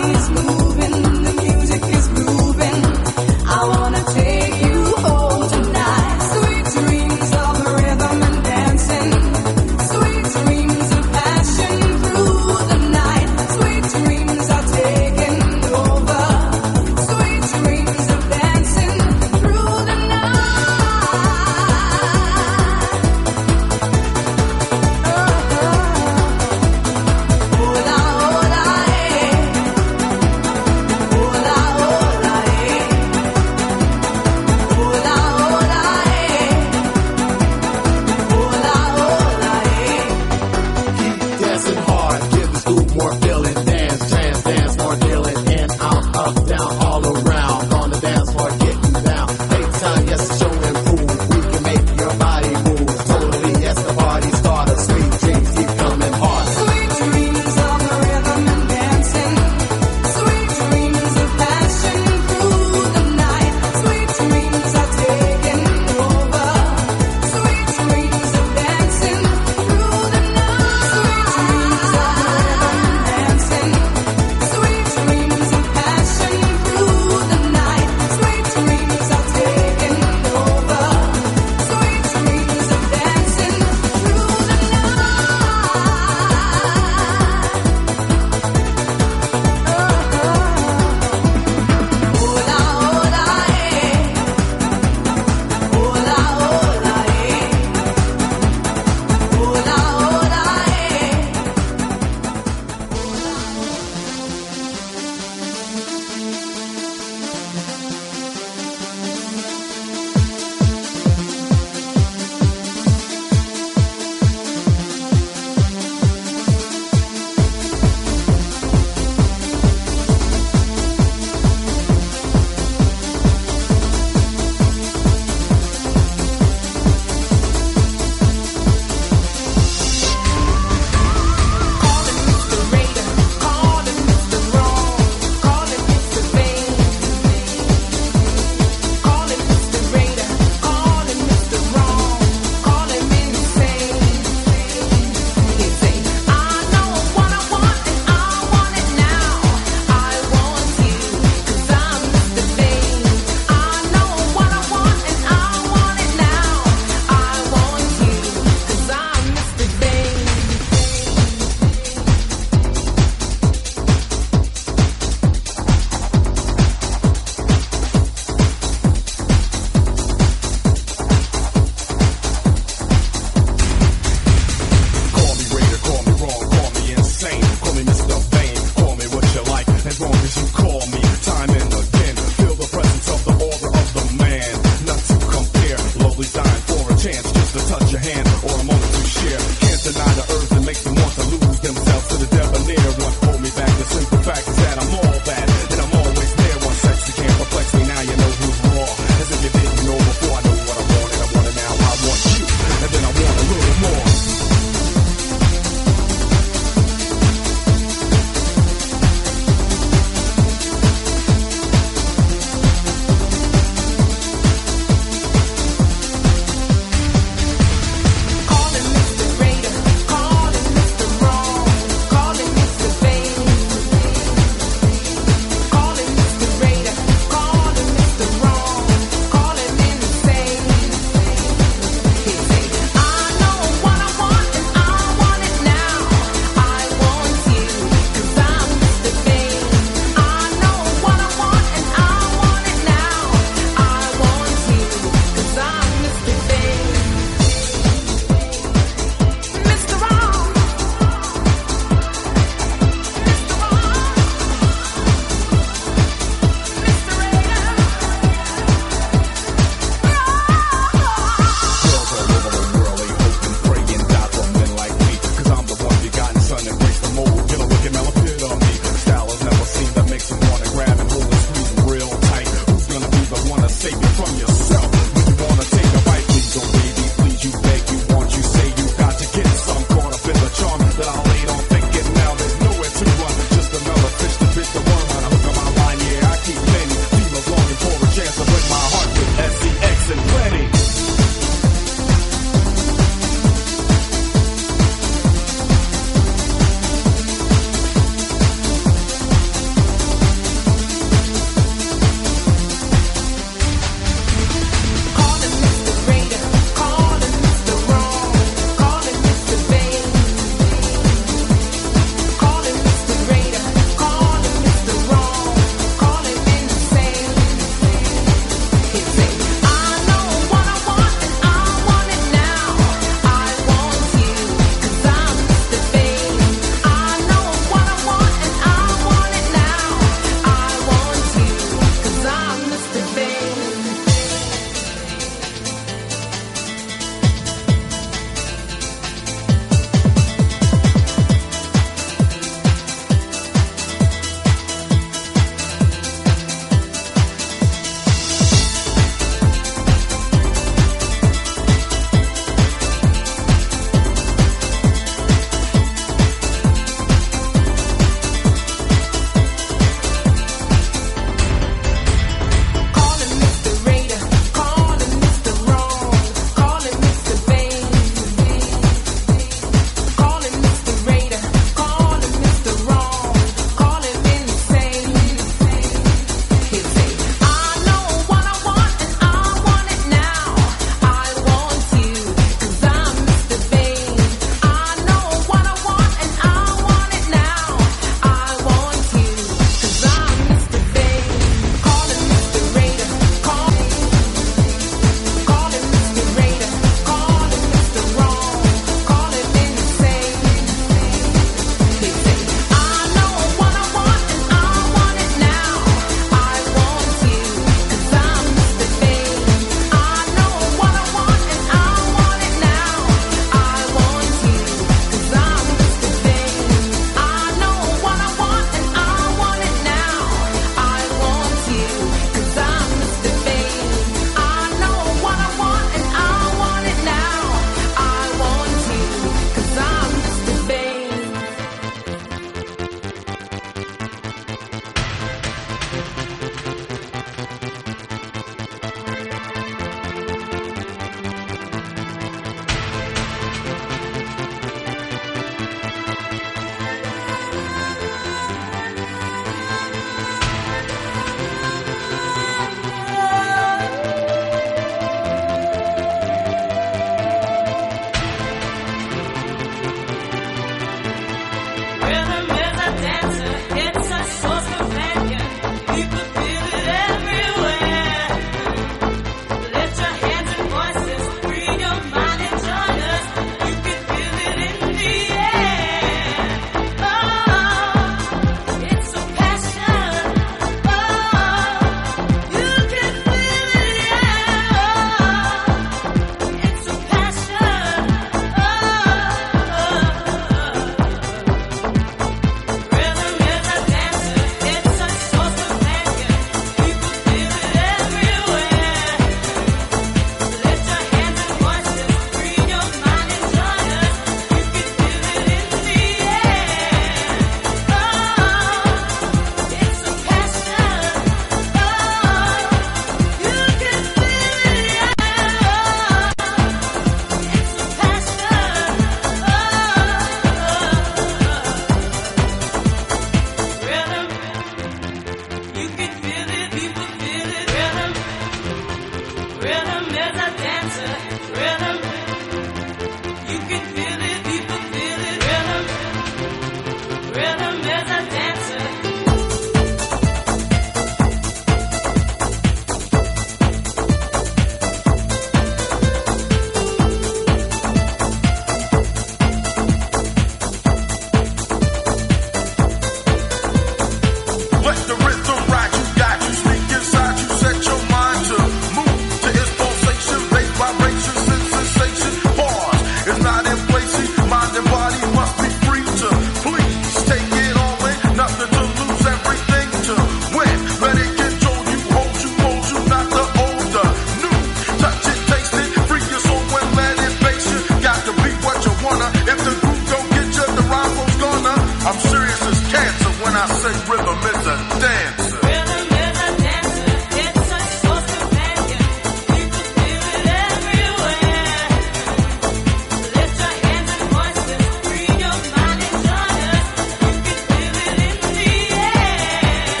when I say rhythm is a dancer. Rhythm is a dancer. It's a source companion. People feel it everywhere. Lift your hands and voices. Free your mind and join us. You can feel it in the air.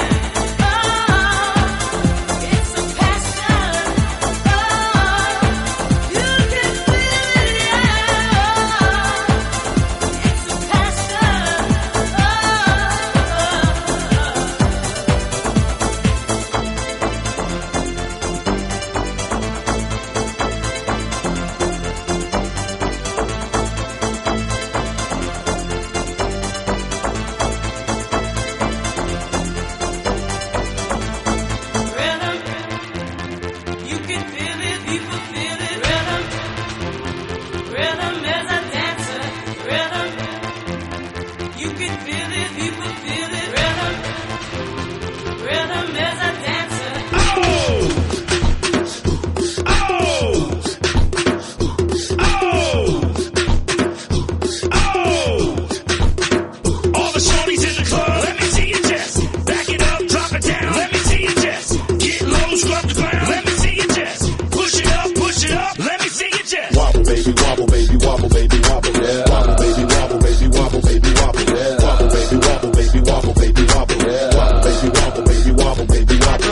Oh, it's a passion. Oh, you can feel it, yeah. It's a passion. Rhythm, you can feel it, people feel it. Rhythm, rhythm is a dancer. Rhythm, you can feel it, people feel it. Rhythm, rhythm is a dancer. All the shorties in the club, let me see you just back it up, drop it down. Let me see you just get low, scrub the ground. Let me see you just push it up. Let me see you just Wobble, baby, wobble, baby, wobble, baby, wobble. Yeah. Wobble, baby, wobble, baby, wobble, baby, wobble. Yeah. Wobble, baby, wobble, baby, wobble, baby, wobble. Yeah. Wobble, baby, wobble, baby, wobble, baby, wobble.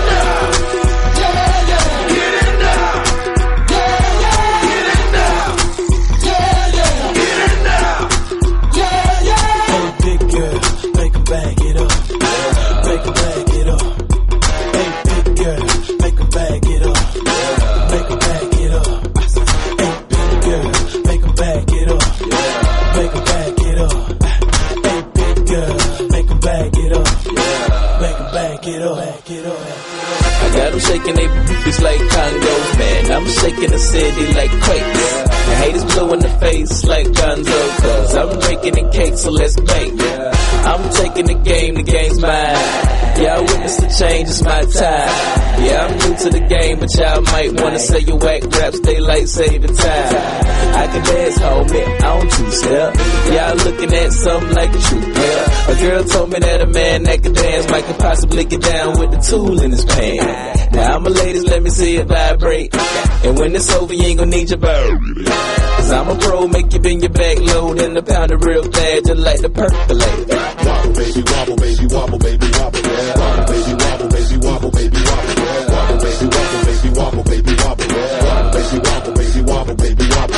Hey, big girl, make 'em bag it up. Make 'em bag it up. Hey, big girl, make 'em bag it up. Make 'em bag it up. Hey, big girl, make 'em bag it up. Make 'em bag it up. Hey, big girl, make 'em bag it up. Make 'em bag it up. Bag it up. I got them shaking they booties like Congos, man. I'm shaking the city like quakes. The haters blue in the face like Gonzo, cause I'm breaking the cake, so let's bake. I'm taking the game's mine. Yeah, I witness the change, it's my time. Yeah, I'm new to the game, but y'all might wanna say your whack raps, they like saving time. I can dance, homie, I don't two-step. Y'all looking at something like a true player. A girl told me that a man that can dance might could possibly get down with the tool in his pants. Now I'm a ladies, let me see it vibrate. And when it's over, you ain't gonna need your bird. Cause I'm a pro, make you bend your back low, then the pound it real fast, just like the percolate. Wobble, baby, wobble, baby, wobble, baby, wobble. Yeah. Wobble, baby, wobble, baby, wobble, baby, wobble. Yeah. Wobble, baby, wobble, baby, wobble, baby, wobble. Yeah. Wobble, baby, wobble, baby, wobble, baby, wobble.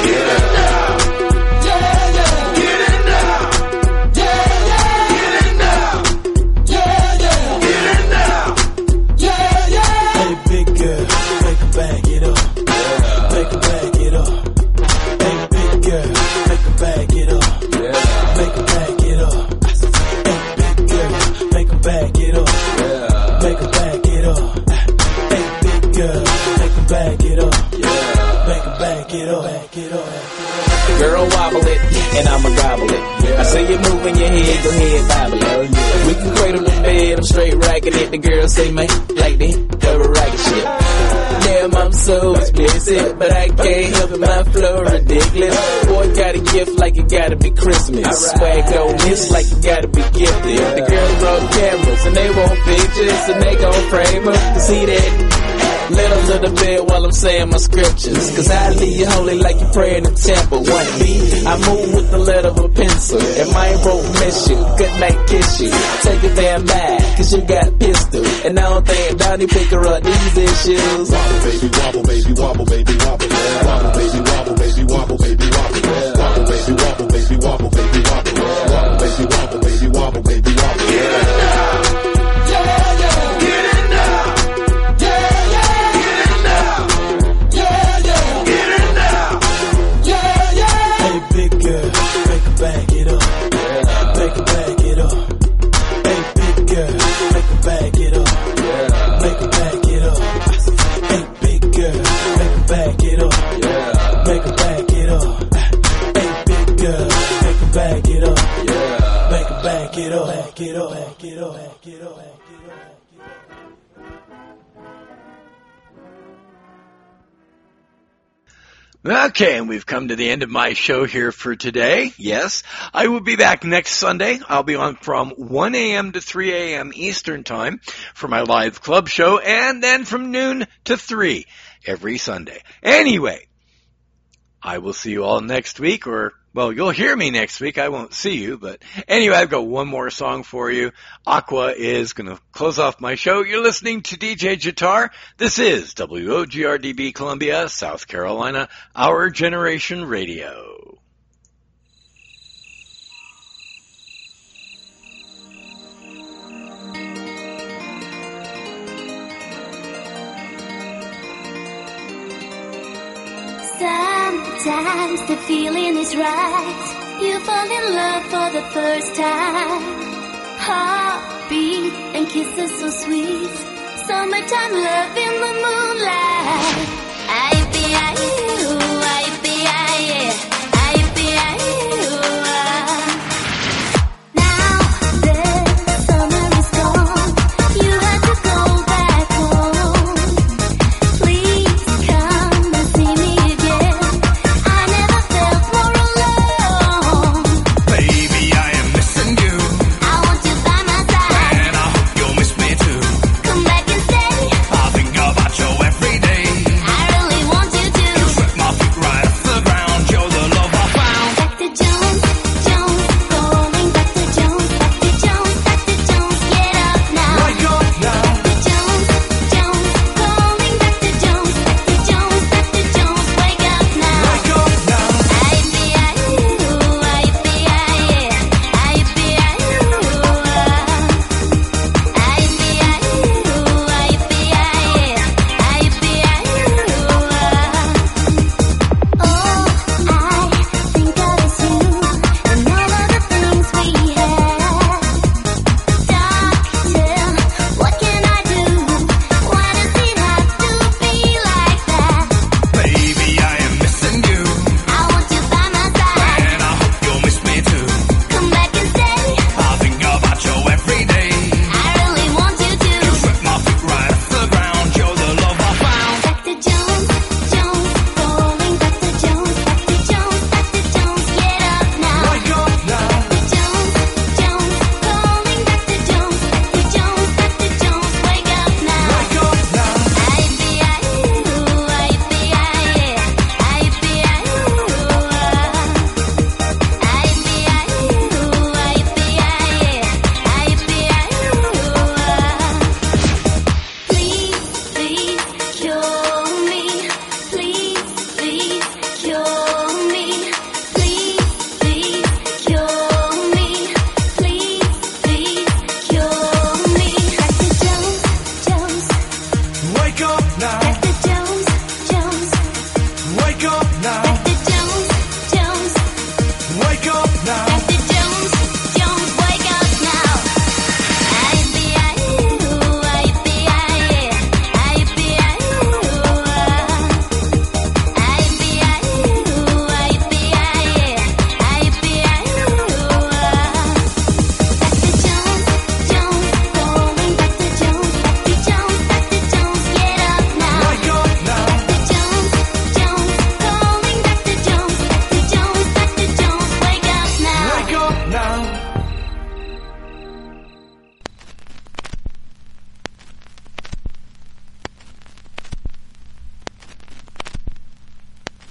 Hey, big girl, make 'em bag it up. Make 'em bag it up. Hey, big girl, make 'em bag it up. Make 'em bag it up. Hey, big girl, make 'em bag it up. Make 'em bag it up. Hey, big girl, make 'em bag it up. Make 'em bag it up. Bag it up. Girl, wobble it, and I'ma gobble it. I say you moving your head, go ahead, bobble it. We can cradle the bed, I'm straight racking it. The girls say, man, like they cover racket shit. Damn, I'm so explicit, but I can't help it, my flow ridiculous. Boy, got a gift like it gotta be Christmas. Swag on this like it gotta be gifted. The girls brought cameras, and they want pictures, and they gon' frame them. See that? Let them to the bed while I'm saying my scriptures. Cause I leave you holy like you pray in the temple. 1B, I move with the letter of a pencil. And my won't miss you, good night kiss you. Take it damn back, cause you got a pistol. And I don't think Donnie pick her up these issues. Wobble, baby, wobble, baby, wobble, baby, wobble. Yeah. Wobble, baby, wobble, baby, wobble, baby, wobble. Yeah. Wobble, baby, wobble, baby, wobble, baby, wobble. Yeah. Wobble, baby, wobble, baby, wobble, baby, wobble. Hey, big girl, make 'em bag it up. Make 'em bag it up. Hey, big girl, make 'em bag it up. Make 'em bag it up. Hey, big girl, make 'em bag it up. Make 'em bag it up. Hey, big girl, make 'em bag it up. Make 'em bag it up. Bag it up. Bag it up. Bag it up. Okay, and we've come to the end of my show here for today. Yes, I will be back next Sunday. I'll be on from 1 a.m. to 3 a.m. Eastern Time for my live club show, and then from noon to 3 every Sunday. Anyway, I will see you all next week, or, well, you'll hear me next week. I won't see you, but anyway, I've got one more song for you. Aqua is going to close off my show. You're listening to DJ Guitar. This is WOGRDB Columbia, South Carolina, Our Generation Radio. Sometimes the feeling is right. You fall in love for the first time. Heartbeat and kisses so sweet. Summertime love in the moonlight.